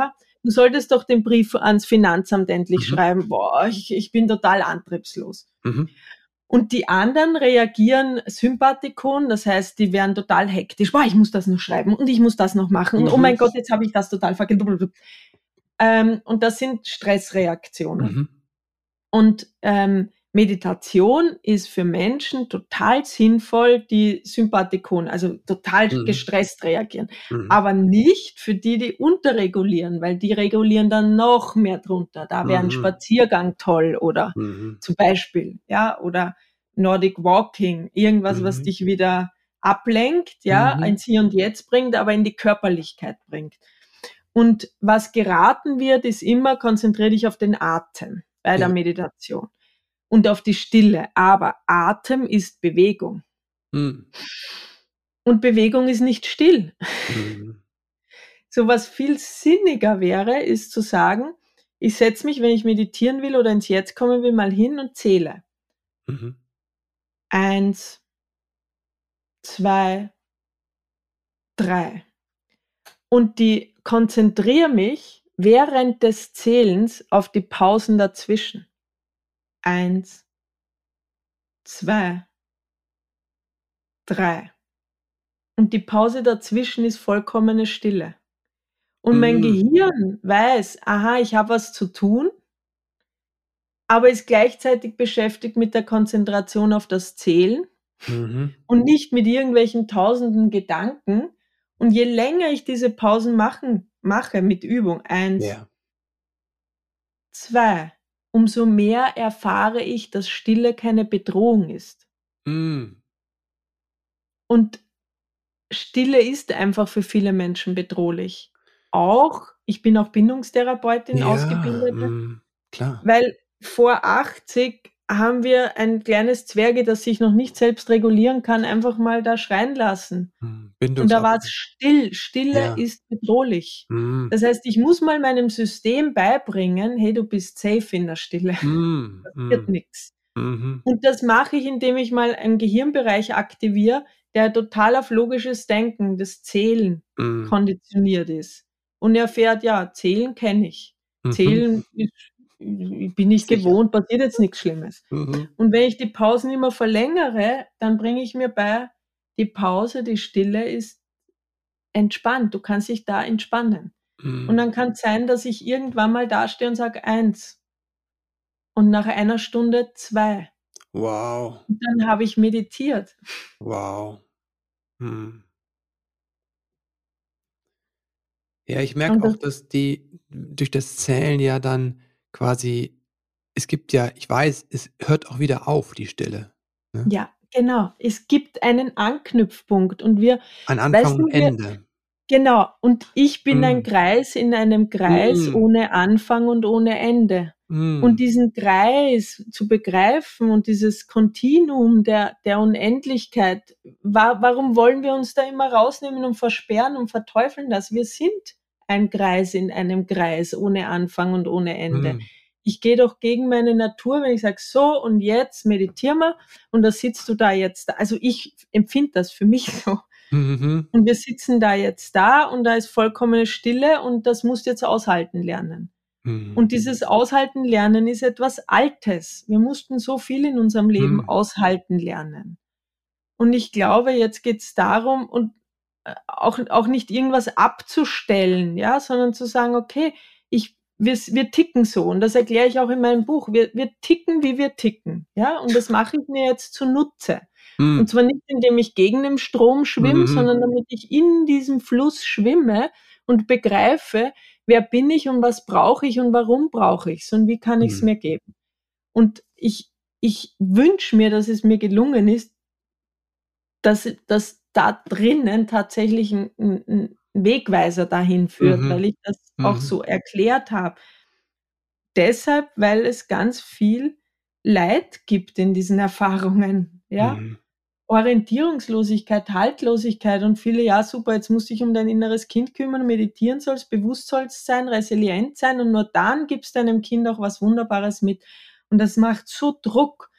du solltest doch den Brief ans Finanzamt endlich Mhm. schreiben. Boah, ich bin total antriebslos. Mhm. Und die anderen reagieren Sympathikon, das heißt, die werden total hektisch. Boah, ich muss das noch schreiben und ich muss das noch machen. Und oh mein Gott, jetzt habe ich das total vergessen. Und das sind Stressreaktionen. Mhm. Und Meditation ist für Menschen total sinnvoll, die Sympathikon, also total Mhm. gestresst reagieren. Mhm. Aber nicht für die, die unterregulieren, weil die regulieren dann noch mehr drunter. Da wäre ein Mhm. Spaziergang toll oder Mhm. zum Beispiel, ja, oder Nordic Walking, irgendwas, was Mhm. dich wieder ablenkt, ja, Mhm. ins Hier und Jetzt bringt, aber in die Körperlichkeit bringt. Und was geraten wird, ist immer, konzentriere dich auf den Atem bei der Ja. Meditation und auf die Stille. Aber Atem ist Bewegung. Mhm. Und Bewegung ist nicht still. Mhm. So was viel sinniger wäre, ist zu sagen, ich setze mich, wenn ich meditieren will oder ins Jetzt kommen will, mal hin und zähle. Mhm. 1, 2, 3. Und die konzentriere mich während des Zählens auf die Pausen dazwischen. 1, 2, 3. Und die Pause dazwischen ist vollkommene Stille. Und mein Mhm. Gehirn weiß, aha, ich habe was zu tun, aber ist gleichzeitig beschäftigt mit der Konzentration auf das Zählen Mhm. und nicht mit irgendwelchen tausenden Gedanken. Und je länger ich diese Pausen mache mit Übung, 1, Ja. 2, umso mehr erfahre ich, dass Stille keine Bedrohung ist. Mhm. Und Stille ist einfach für viele Menschen bedrohlich. Ich bin auch Bindungstherapeutin, Ja, Ausgebildete, klar. weil vor 80 haben wir ein kleines Zwerge, das sich noch nicht selbst regulieren kann, einfach mal da schreien lassen. Und da war's Bindungsangst. still. Stille Ja. ist bedrohlich. Mhm. Das heißt, ich muss mal meinem System beibringen: „Hey, du bist safe in der Stille. Mhm. Passiert Mhm. nix.“ Mhm. Und das mache ich, indem ich mal einen Gehirnbereich aktiviere, der total auf logisches Denken, das Zählen Mhm. konditioniert ist. Und er erfährt, ja, Zählen kenne ich. Mhm. Zählen bin ich Sicher. gewohnt, passiert jetzt nichts Schlimmes. Mhm. Und wenn ich die Pausen immer verlängere, dann bringe ich mir bei, die Pause, die Stille ist entspannt. Du kannst dich da entspannen. Und dann Mhm. kann es sein, dass ich irgendwann mal dastehe und sage 1 und nach einer Stunde 2. Wow. Und dann habe ich meditiert. Wow. Mhm. Ja, ich merke Und auch, das dass die durch das Zählen ja dann quasi es gibt ja ich weiß, es hört auch wieder auf, die Stille, ne? Ja, genau. Es gibt einen Anknüpfpunkt und An Anfang weißt und du, Ende. genau, und ich bin ein Mhm. Kreis in einem Kreis Mhm. ohne Anfang und ohne Ende. Und Mhm. diesen Kreis zu begreifen und dieses Kontinuum der Unendlichkeit, warum wollen wir uns da immer rausnehmen und versperren und verteufeln das? Wir sind ein Kreis in einem Kreis ohne Anfang und ohne Ende. Mhm. Ich gehe doch gegen meine Natur, wenn ich sage: „So, und jetzt meditieren wir und da sitzt du da jetzt da.“ Also, ich empfinde das für mich so. Mhm. Und wir sitzen da jetzt da und da ist vollkommene Stille und das musst du jetzt aushalten lernen. Mhm. Und dieses Aushalten lernen ist etwas Altes. Wir mussten so viel in unserem Leben Mhm. aushalten lernen. Und ich glaube, jetzt geht's darum und, auch nicht irgendwas abzustellen, ja, sondern zu sagen: „Okay, wir ticken so.“ Und das erkläre ich auch in meinem Buch. Wir ticken, wie wir ticken, ja? Und das mache ich mir jetzt zunutze. Und Mhm. zwar nicht, indem ich gegen den Strom schwimme, Mhm. sondern damit ich in diesem Fluss schwimme und begreife, wer bin ich und was brauche ich und warum brauche ich's und wie kann ich's Mhm. mir geben? Und ich wünsche mir, dass es mir gelungen ist, dass da drinnen tatsächlich 'n Wegweiser dahin führt, Mhm. weil ich das auch Mhm. so erklärt habe. Deshalb, weil es ganz viel Leid gibt in diesen Erfahrungen, ja? Mhm. Orientierungslosigkeit, Haltlosigkeit und viele: „Ja, super, jetzt musst du dich um dein inneres Kind kümmern, meditieren sollst, bewusst sollst sein, resilient sein und nur dann gibst deinem Kind auch was Wunderbares mit.“ Und das macht so Druck,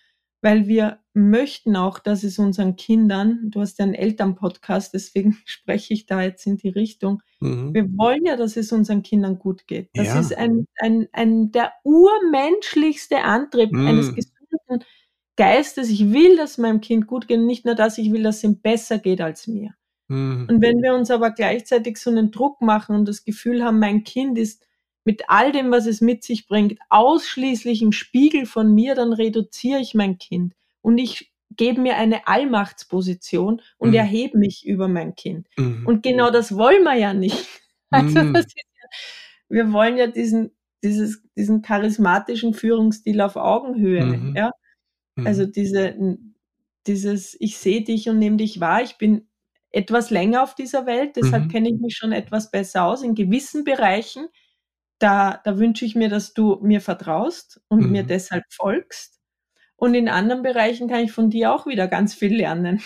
weil wir möchten auch, dass es unseren Kindern, du hast ja einen Elternpodcast, deswegen spreche ich da jetzt in die Richtung, wir wollen ja, dass es unseren Kindern gut geht. Das Ja. ist der urmenschlichste Antrieb eines gesunden Geistes. Ich will, dass meinem Kind gut geht, nicht nur das, ich will, dass es ihm besser geht als mir. Und wenn wir uns aber gleichzeitig so einen Druck machen und das Gefühl haben, mein Kind ist mit all dem, was es mit sich bringt, ausschließlich ein Spiegel von mir, dann reduziere ich mein Kind und ich gebe mir eine Allmachtsposition und erhebe mich über mein Kind. Und genau das wollen wir ja nicht. Also wir wollen ja diesen charismatischen Führungsstil auf Augenhöhe. Ja? Also dieses ich sehe dich und nehme dich wahr. Ich bin etwas länger auf dieser Welt, deshalb kenne ich mich schon etwas besser aus. In gewissen Bereichen, da wünsche ich mir, dass du mir vertraust und mir deshalb folgst. Und in anderen Bereichen kann ich von dir auch wieder ganz viel lernen.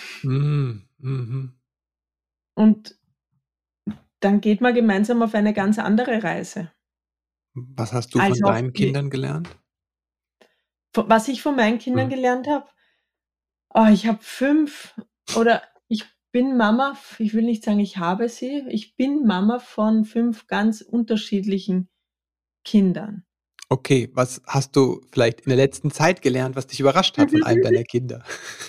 Und dann geht man gemeinsam auf eine ganz andere Reise. Was hast du von deinen Kindern gelernt? Was ich von meinen Kindern gelernt habe? Ich habe 5 oder ich bin Mama, ich will nicht sagen, ich habe sie, ich bin Mama von 5 ganz unterschiedlichen Kindern. Okay, was hast du vielleicht in der letzten Zeit gelernt, was dich überrascht hat von einem deiner Kinder?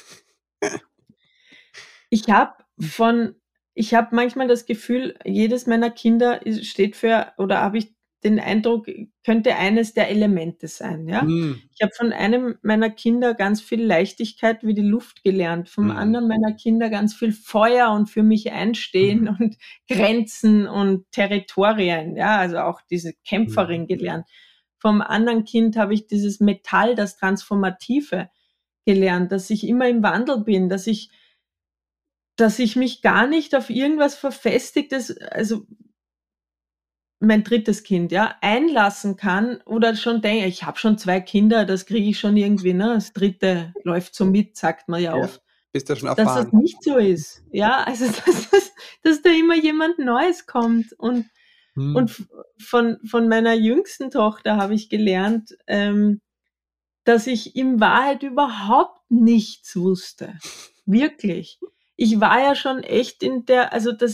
Ich habe manchmal das Gefühl, jedes meiner Kinder steht für, oder habe ich den Eindruck, könnte eines der Elemente sein, ja? Ich habe von einem meiner Kinder ganz viel Leichtigkeit wie die Luft gelernt, vom anderen meiner Kinder ganz viel Feuer und für mich einstehen und Grenzen und Territorien, ja, also auch diese Kämpferin gelernt. Vom anderen Kind habe ich dieses Metall, das Transformative gelernt, dass ich immer im Wandel bin, dass ich mich gar nicht auf irgendwas Verfestigtes, also mein 3. Kind, ja, einlassen kann oder schon denke, ich habe schon 2 Kinder, das kriege ich schon irgendwie, ne? Das 3. läuft so mit, sagt man ja oft. Bist du schon Dass erfahren? das nicht so ist. Ja, also dass da immer jemand Neues kommt. Und von meiner jüngsten Tochter habe ich gelernt, dass ich in Wahrheit überhaupt nichts wusste. Wirklich. Ich war ja schon echt in der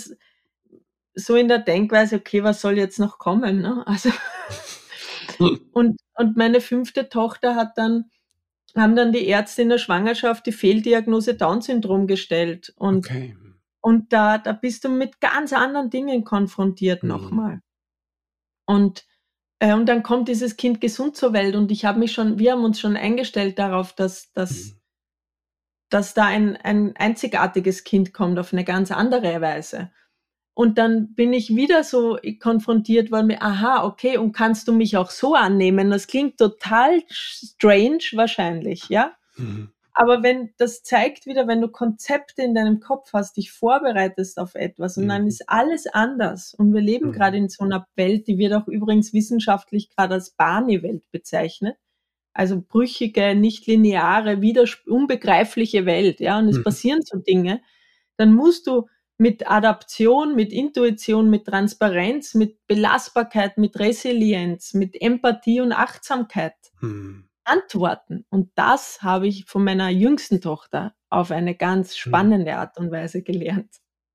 Denkweise, okay, was soll jetzt noch kommen, ne? Also und meine 5. Tochter haben dann die Ärzte in der Schwangerschaft die Fehldiagnose Down-Syndrom gestellt und da bist du mit ganz anderen Dingen konfrontiert nochmal. Und dann kommt dieses Kind gesund zur Welt und wir haben uns schon eingestellt darauf, dass da ein einzigartiges Kind kommt auf eine ganz andere Weise. Und dann bin ich wieder so konfrontiert worden mit, aha, okay, und kannst du mich auch so annehmen? Das klingt total strange wahrscheinlich, ja? Aber das zeigt wieder, wenn du Konzepte in deinem Kopf hast, dich vorbereitest auf etwas und dann ist alles anders. Und wir leben gerade in so einer Welt, die wird auch übrigens wissenschaftlich gerade als Barney-Welt bezeichnet. Also brüchige, nicht lineare, unbegreifliche Welt, ja? Und es passieren so Dinge. Dann musst du mit Adaption, mit Intuition, mit Transparenz, mit Belastbarkeit, mit Resilienz, mit Empathie und Achtsamkeit antworten. Und das habe ich von meiner jüngsten Tochter auf eine ganz spannende Art und Weise gelernt.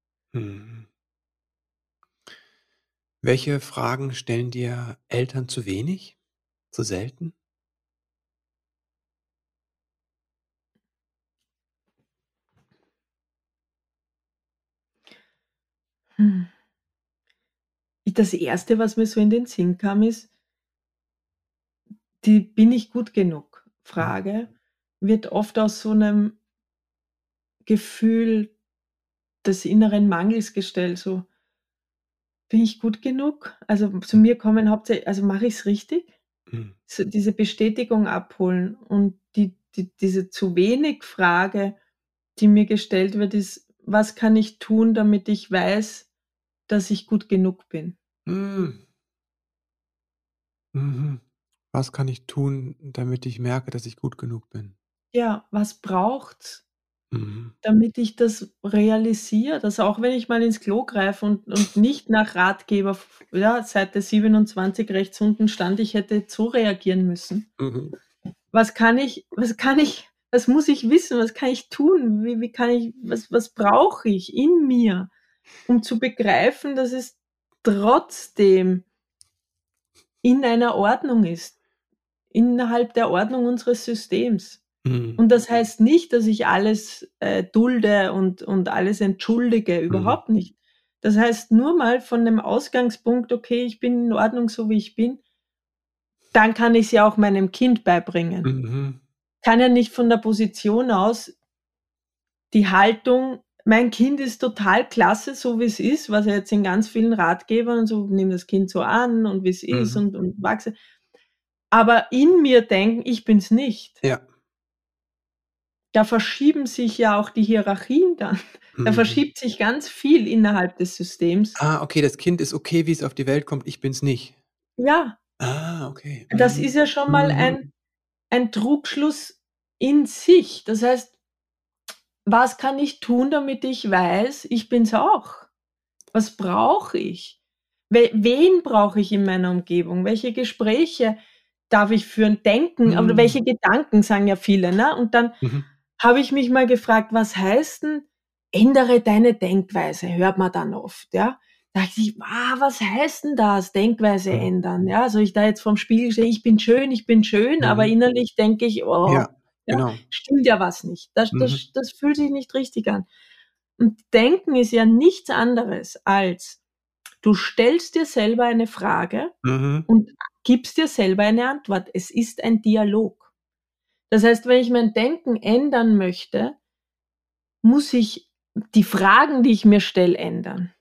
Welche Fragen stellen dir Eltern zu wenig, zu selten? Das Erste, was mir so in den Sinn kam, ist, die bin ich gut genug Frage wird oft aus so einem Gefühl des inneren Mangels gestellt, so: „Bin ich gut genug?“ Also, zu mir kommen hauptsächlich, also, mache ich's richtig? So diese Bestätigung abholen und diese zu wenig Frage, die mir gestellt wird, ist: „Was kann ich tun, damit ich weiß, dass ich gut genug bin?“ Was kann ich tun, damit ich merke, dass ich gut genug bin? Ja, was braucht's, damit ich das realisiere, dass auch wenn ich mal ins Klo greife und nicht nach Ratgeber Seite 27 rechts unten stand, ich hätte so reagieren müssen. Was kann ich Was muss ich wissen? Was kann ich tun? Wie kann ich, was brauche ich in mir, um zu begreifen, dass es trotzdem in einer Ordnung ist, innerhalb der Ordnung unseres Systems. Und das heißt nicht, dass ich alles dulde und alles entschuldige, überhaupt nicht. Das heißt nur mal von dem Ausgangspunkt, okay, ich bin in Ordnung, so wie ich bin, dann kann ich es ja auch meinem Kind beibringen. Kann ja nicht von der Position aus die Haltung, mein Kind ist total klasse, so wie es ist, was ja jetzt in ganz vielen Ratgebern und so, nimm das Kind so an und wie es ist und wachse. Aber in mir denken, ich bin's nicht. Ja. Da verschieben sich ja auch die Hierarchien dann. Da verschiebt sich ganz viel innerhalb des Systems. Okay, das Kind ist okay, wie es auf die Welt kommt, ich bin's nicht. Ja. Okay. Das ist ja schon mal ein Trugschluss in sich. Das heißt, was kann ich tun, damit ich weiß, ich bin's auch? Was brauche ich? Wen brauche ich in meiner Umgebung? Welche Gespräche darf ich führen? Denken, aber welche Gedanken, sagen ja viele, ne? Und dann habe ich mich mal gefragt, was heißt denn, ändere deine Denkweise, hört man dann oft, ja? Da dachte ich, was heißt denn das, Denkweise ändern? Ja, also ich da jetzt vorm Spiegel stehe, ich bin schön, aber innerlich denke ich, genau. Stimmt ja was nicht. Das fühlt sich nicht richtig an. Und Denken ist ja nichts anderes als, du stellst dir selber eine Frage und gibst dir selber eine Antwort. Es ist ein Dialog. Das heißt, wenn ich mein Denken ändern möchte, muss ich die Fragen, die ich mir stelle, ändern.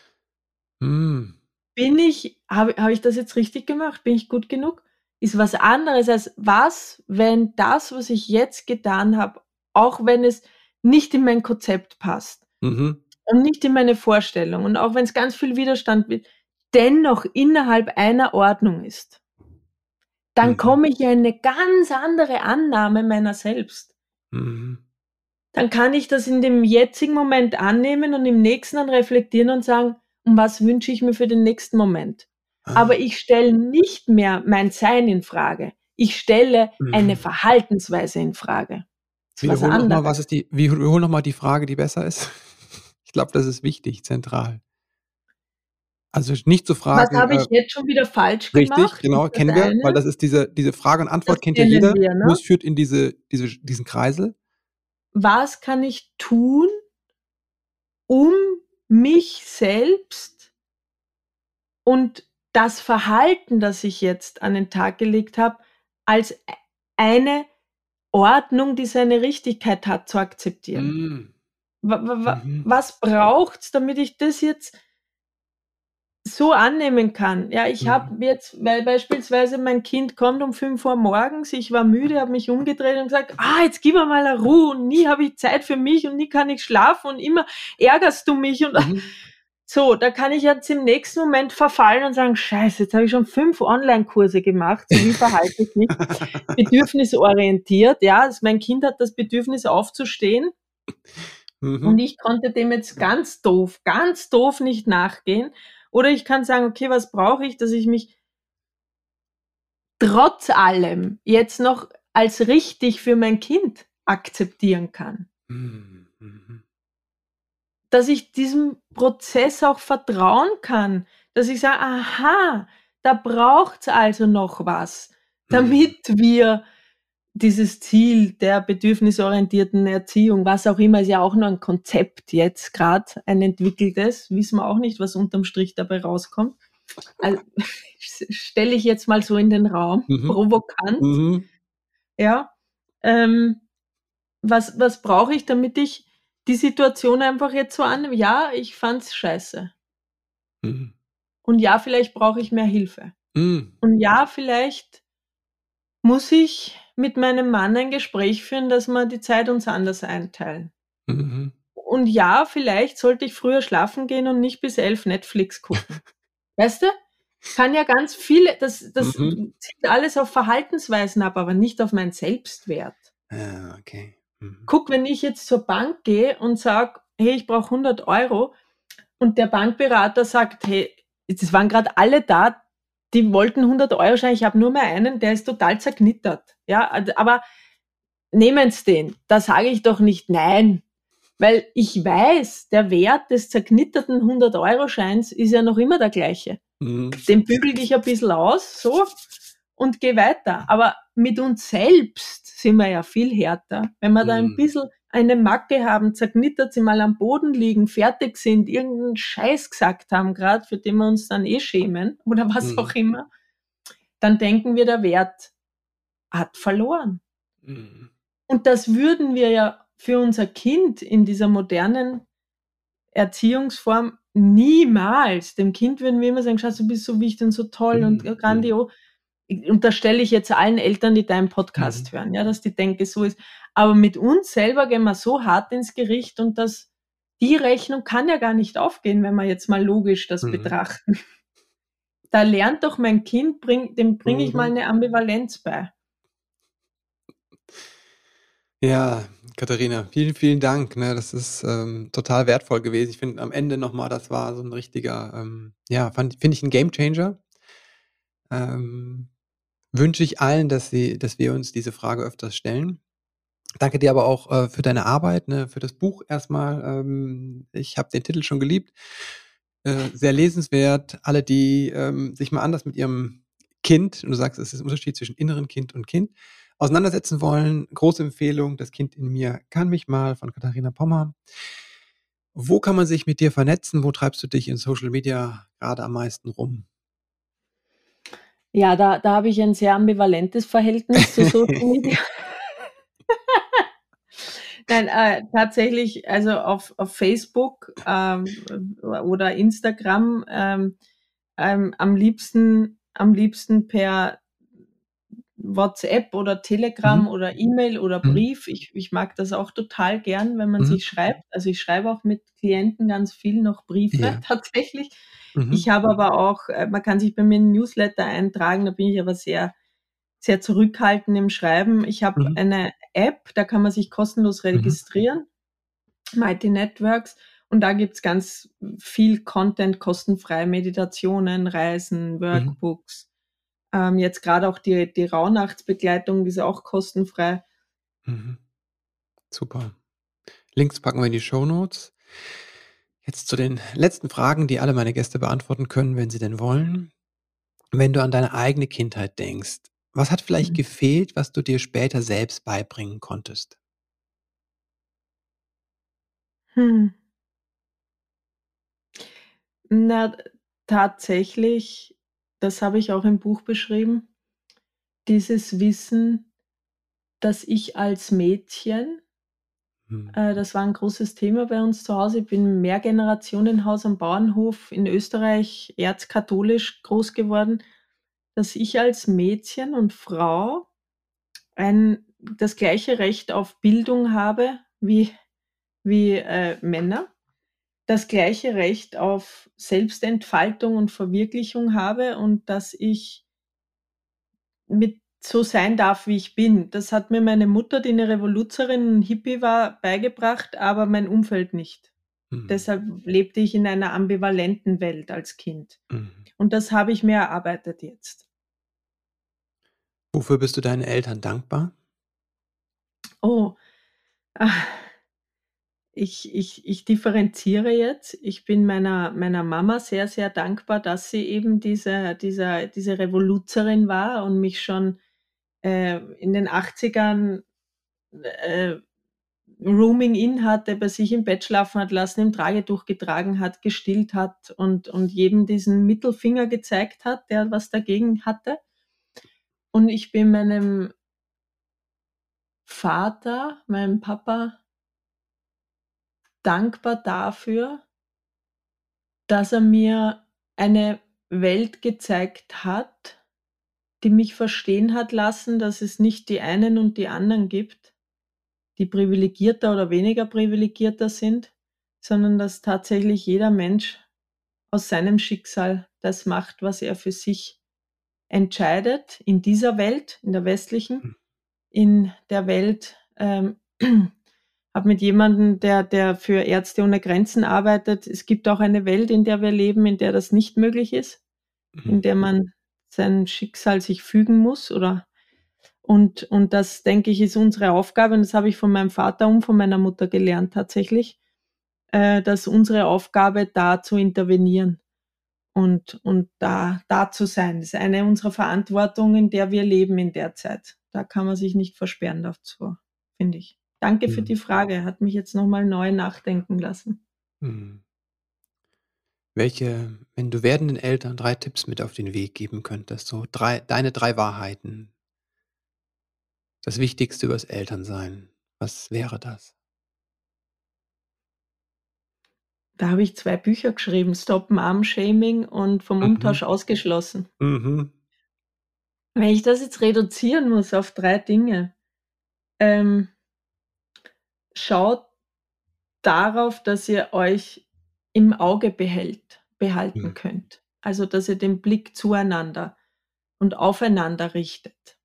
Habe ich das jetzt richtig gemacht? Bin ich gut genug? Ist was anderes als wenn das, was ich jetzt getan habe, auch wenn es nicht in mein Konzept passt und nicht in meine Vorstellung und auch wenn es ganz viel Widerstand wird, dennoch innerhalb einer Ordnung ist. Dann komme ich ja in eine ganz andere Annahme meiner selbst. Dann kann ich das in dem jetzigen Moment annehmen und im nächsten dann reflektieren und sagen, und was wünsche ich mir für den nächsten Moment? Aber ich stelle nicht mehr mein Sein in Frage. Ich stelle eine Verhaltensweise in Frage. Wiederhol nochmal die Frage, die besser ist. Ich glaube, das ist wichtig, zentral. Also nicht zu fragen. Was habe ich jetzt schon wieder falsch gemacht? Richtig, genau, kennen wir, weil das ist diese Frage und Antwort kennt ja jeder. Nur es führt in diesen Kreisel. Was kann ich tun, um mich selbst und das Verhalten, das ich jetzt an den Tag gelegt habe, als eine Ordnung, die seine Richtigkeit hat, zu akzeptieren? Was braucht's, damit ich das jetzt so annehmen kann? Ja, ich habe jetzt, weil beispielsweise mein Kind kommt um 5 Uhr morgens, ich war müde, habe mich umgedreht und gesagt, jetzt gib mir mal eine Ruhe und nie habe ich Zeit für mich und nie kann ich schlafen und immer ärgerst du mich und so, da kann ich jetzt im nächsten Moment verfallen und sagen, scheiße, jetzt habe ich schon 5 Online-Kurse gemacht, so wie verhalte ich mich? Bedürfnisorientiert, ja, also mein Kind hat das Bedürfnis aufzustehen und ich konnte dem jetzt ganz doof nicht nachgehen. Oder ich kann sagen, okay, was brauche ich, dass ich mich trotz allem jetzt noch als richtig für mein Kind akzeptieren kann? Dass ich diesem Prozess auch vertrauen kann, dass ich sage, aha, da braucht's also noch was, damit wir dieses Ziel der bedürfnisorientierten Erziehung, was auch immer, ist ja auch nur ein Konzept jetzt gerade, ein entwickeltes, wissen wir auch nicht, was unterm Strich dabei rauskommt. Also stelle ich jetzt mal so in den Raum, provokant. Ja, was brauche ich, damit ich die Situation einfach jetzt so annehme? Ja, ich fand's scheiße. Und ja, vielleicht brauche ich mehr Hilfe. Und ja, vielleicht muss ich mit meinem Mann ein Gespräch führen, dass wir die Zeit uns anders einteilen. Und ja, vielleicht sollte ich früher schlafen gehen und nicht bis 11 Netflix gucken. Weißt du? Kann ja ganz viele, das zieht alles auf Verhaltensweisen ab, aber nicht auf meinen Selbstwert. Okay. Guck, wenn ich jetzt zur Bank gehe und sage, hey, ich brauche 100 Euro und der Bankberater sagt, hey, das waren gerade alle da, die wollten 100 Euro, ich habe nur mehr einen, der ist total zerknittert. Ja, aber nehmen Sie den. Da sage ich doch nicht nein. Weil ich weiß, der Wert des zerknitterten 100-Euro-Scheins ist ja noch immer der gleiche. Den bügel ich ein bisschen aus, so, und gehe weiter. Aber mit uns selbst sind wir ja viel härter. Wenn wir da ein bisschen eine Macke haben, zerknittert sie mal am Boden liegen, fertig sind, irgendeinen Scheiß gesagt haben gerade, für den wir uns dann schämen oder was auch immer, dann denken wir, der Wert hat verloren. Und das würden wir ja für unser Kind in dieser modernen Erziehungsform niemals. Dem Kind würden wir immer sagen, schau, du bist so wichtig und so toll und grandios. Und da stelle ich jetzt allen Eltern, die deinen Podcast hören, ja, dass die denken, so ist. Aber mit uns selber gehen wir so hart ins Gericht und die Rechnung kann ja gar nicht aufgehen, wenn wir jetzt mal logisch das betrachten. Da lernt doch mein Kind, dem bringe ich mal eine Ambivalenz bei. Ja, Katharina, vielen, vielen Dank. Ne? Das ist total wertvoll gewesen. Ich finde am Ende nochmal, das war so ein richtiger, finde ich ein Gamechanger. Wünsche ich allen, dass wir uns diese Frage öfters stellen. Danke dir aber auch für deine Arbeit, ne, für das Buch erstmal. Ich habe den Titel schon geliebt. Sehr lesenswert. Alle, die sich mal anders mit ihrem Kind, und du sagst, es ist ein Unterschied zwischen inneren Kind und Kind, auseinandersetzen wollen. Große Empfehlung, Das Kind in mir kann mich mal, von Katharina Pommer. Wo kann man sich mit dir vernetzen? Wo treibst du dich in Social Media gerade am meisten rum? Ja, da habe ich ein sehr ambivalentes Verhältnis zu Social Media. Nein, tatsächlich, also auf Facebook oder Instagram am liebsten per WhatsApp oder Telegram oder E-Mail oder Brief. Ich mag das auch total gern, wenn man sich schreibt. Also ich schreibe auch mit Klienten ganz viel noch Briefe tatsächlich. Ich habe aber auch, man kann sich bei mir in einen Newsletter eintragen, da bin ich aber sehr, sehr zurückhaltend im Schreiben. Ich habe eine App, da kann man sich kostenlos registrieren, Mighty Networks, und da gibt's ganz viel Content, kostenfrei, Meditationen, Reisen, Workbooks. Jetzt gerade auch die Rauhnachtsbegleitung ist auch kostenfrei. Super. Links packen wir in die Shownotes. Jetzt zu den letzten Fragen, die alle meine Gäste beantworten können, wenn sie denn wollen. Wenn du an deine eigene Kindheit denkst, was hat vielleicht gefehlt, was du dir später selbst beibringen konntest? Na, tatsächlich, das habe ich auch im Buch beschrieben, dieses Wissen, dass ich als Mädchen, das war ein großes Thema bei uns zu Hause. Ich bin im Mehrgenerationenhaus am Bauernhof in Österreich, erzkatholisch groß geworden, dass ich als Mädchen und Frau das gleiche Recht auf Bildung habe wie Männer, das gleiche Recht auf Selbstentfaltung und Verwirklichung habe und dass ich mit so sein darf, wie ich bin. Das hat mir meine Mutter, die eine Revoluzerin und Hippie war, beigebracht, aber mein Umfeld nicht. Deshalb lebte ich in einer ambivalenten Welt als Kind. Und das habe ich mir erarbeitet jetzt. Wofür bist du deinen Eltern dankbar? Ich differenziere jetzt. Ich bin meiner Mama sehr, sehr dankbar, dass sie eben diese Revoluzerin war und mich schon in den 80ern Rooming in hatte, bei sich im Bett schlafen hat lassen, im Tragetuch getragen hat, gestillt hat und jedem diesen Mittelfinger gezeigt hat, der was dagegen hatte. Und ich bin meinem Vater, meinem Papa, dankbar dafür, dass er mir eine Welt gezeigt hat, die mich verstehen hat lassen, dass es nicht die einen und die anderen gibt, die privilegierter oder weniger privilegierter sind, sondern dass tatsächlich jeder Mensch aus seinem Schicksal das macht, was er für sich entscheidet, in dieser Welt, in der westlichen, in der Welt, habe mit jemandem, der für Ärzte ohne Grenzen arbeitet. Es gibt auch eine Welt, in der wir leben, in der das nicht möglich ist, in der man sein Schicksal sich fügen muss Und das, denke ich, ist unsere Aufgabe, und das habe ich von meinem Vater und von meiner Mutter gelernt tatsächlich, dass unsere Aufgabe da zu intervenieren und da zu sein. Das ist eine unserer Verantwortungen, in der wir leben in der Zeit. Da kann man sich nicht versperren dazu, finde ich. Danke für die Frage, hat mich jetzt nochmal neu nachdenken lassen. Welche, wenn du werdenden Eltern 3 Tipps mit auf den Weg geben könntest, so deine 3 Wahrheiten, das Wichtigste übers Elternsein, was wäre das? Da habe ich 2 Bücher geschrieben, Stop Mom Shaming und Vom Umtausch ausgeschlossen. Mhm. Wenn ich das jetzt reduzieren muss auf 3 Dinge, schaut darauf, dass ihr euch im Auge behalten könnt. Also, dass ihr den Blick zueinander und aufeinander richtet.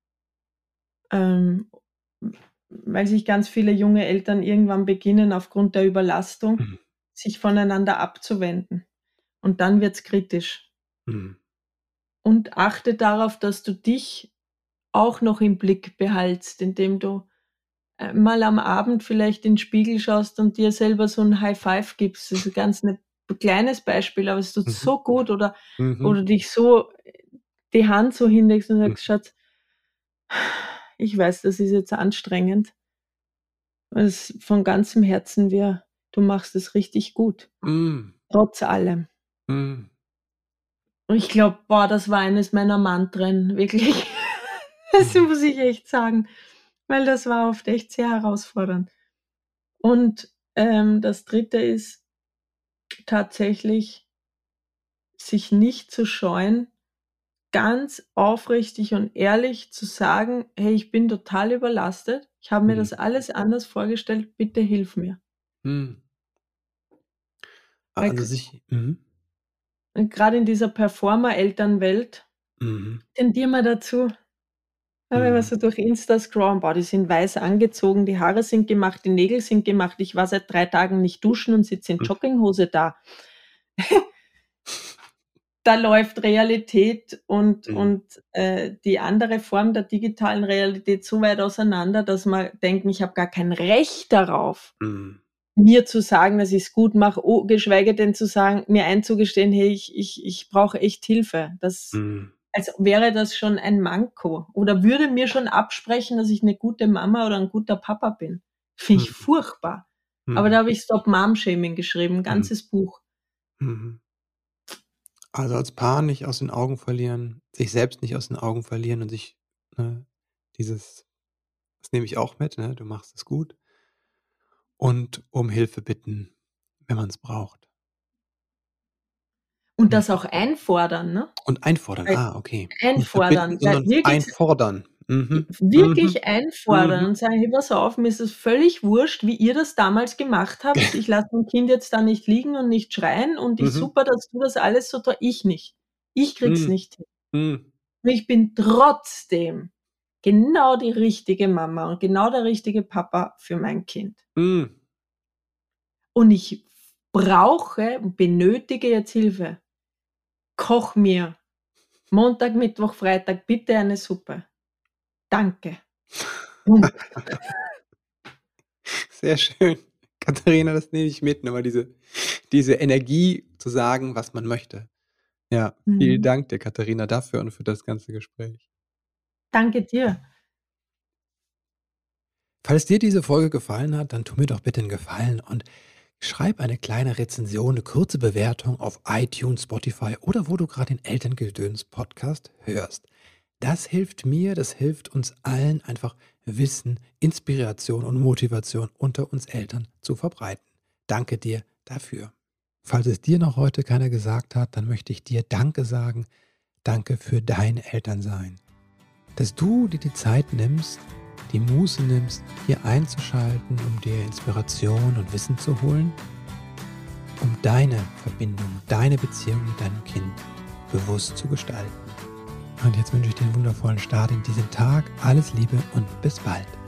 Weil sich ganz viele junge Eltern irgendwann beginnen, aufgrund der Überlastung, sich voneinander abzuwenden. Und dann wird's kritisch. Und achte darauf, dass du dich auch noch im Blick behältst, indem du mal am Abend vielleicht in den Spiegel schaust und dir selber so ein High Five gibst. Das ist ganz ein kleines Beispiel, aber es tut so gut. Oder dich so die Hand so hinlegst und sagst, Schatz, ich weiß, das ist jetzt anstrengend. Es von ganzem Herzen du machst es richtig gut. Trotz allem. Und ich glaube, das war eines meiner Mantren, wirklich. Das muss ich echt sagen. Weil das war oft echt sehr herausfordernd. Und das 3. ist tatsächlich, sich nicht zu scheuen, ganz aufrichtig und ehrlich zu sagen, hey, ich bin total überlastet, ich habe mir das alles anders vorgestellt, bitte hilf mir. Also Gerade in dieser Performer-Elternwelt tendieren wir dazu, wenn wir so durch Insta scrollen, die sind weiß angezogen, die Haare sind gemacht, die Nägel sind gemacht, ich war seit 3 Tagen nicht duschen und sitze in Jogginghose da. Da läuft Realität und die andere Form der digitalen Realität so weit auseinander, dass man denkt, ich habe gar kein Recht darauf, mir zu sagen, dass ich es gut mache, geschweige denn zu sagen, mir einzugestehen, hey, ich brauche echt Hilfe. Das, als wäre das schon ein Manko oder würde mir schon absprechen, dass ich eine gute Mama oder ein guter Papa bin. Finde ich furchtbar. Aber da habe ich Stop Mom Shaming geschrieben, ein ganzes Buch. Also als Paar nicht aus den Augen verlieren, sich selbst nicht aus den Augen verlieren und sich das nehme ich auch mit, ne? Du machst es gut. Und um Hilfe bitten, wenn man es braucht. Und das auch einfordern, ne? Und einfordern, okay. Einfordern. Nicht bitten, sondern wirklich, einfordern. Wirklich einfordern und sagen, hey, pass auf, mir ist es völlig wurscht, wie ihr das damals gemacht habt. Ich lasse mein Kind jetzt da nicht liegen und nicht schreien und ist super, dass du das alles so toll, ich nicht. Ich krieg's nicht hin. Und ich bin trotzdem genau die richtige Mama und genau der richtige Papa für mein Kind. Und ich brauche und benötige jetzt Hilfe. Koch mir Montag, Mittwoch, Freitag bitte eine Suppe. Danke. Sehr schön. Katharina, das nehme ich mit, nochmal diese Energie zu sagen, was man möchte. Ja, vielen Dank dir, Katharina, dafür und für das ganze Gespräch. Danke dir. Falls dir diese Folge gefallen hat, dann tu mir doch bitte einen Gefallen und schreib eine kleine Rezension, eine kurze Bewertung auf iTunes, Spotify oder wo du gerade den Elterngedöns Podcast hörst. Das hilft mir, das hilft uns allen, einfach Wissen, Inspiration und Motivation unter uns Eltern zu verbreiten. Danke dir dafür. Falls es dir noch heute keiner gesagt hat, dann möchte ich dir Danke sagen. Danke für dein Elternsein. Dass du dir die Zeit nimmst, die Muße nimmst, hier einzuschalten, um dir Inspiration und Wissen zu holen, um deine Verbindung, deine Beziehung mit deinem Kind bewusst zu gestalten. Und jetzt wünsche ich dir einen wundervollen Start in diesen Tag. Alles Liebe und bis bald.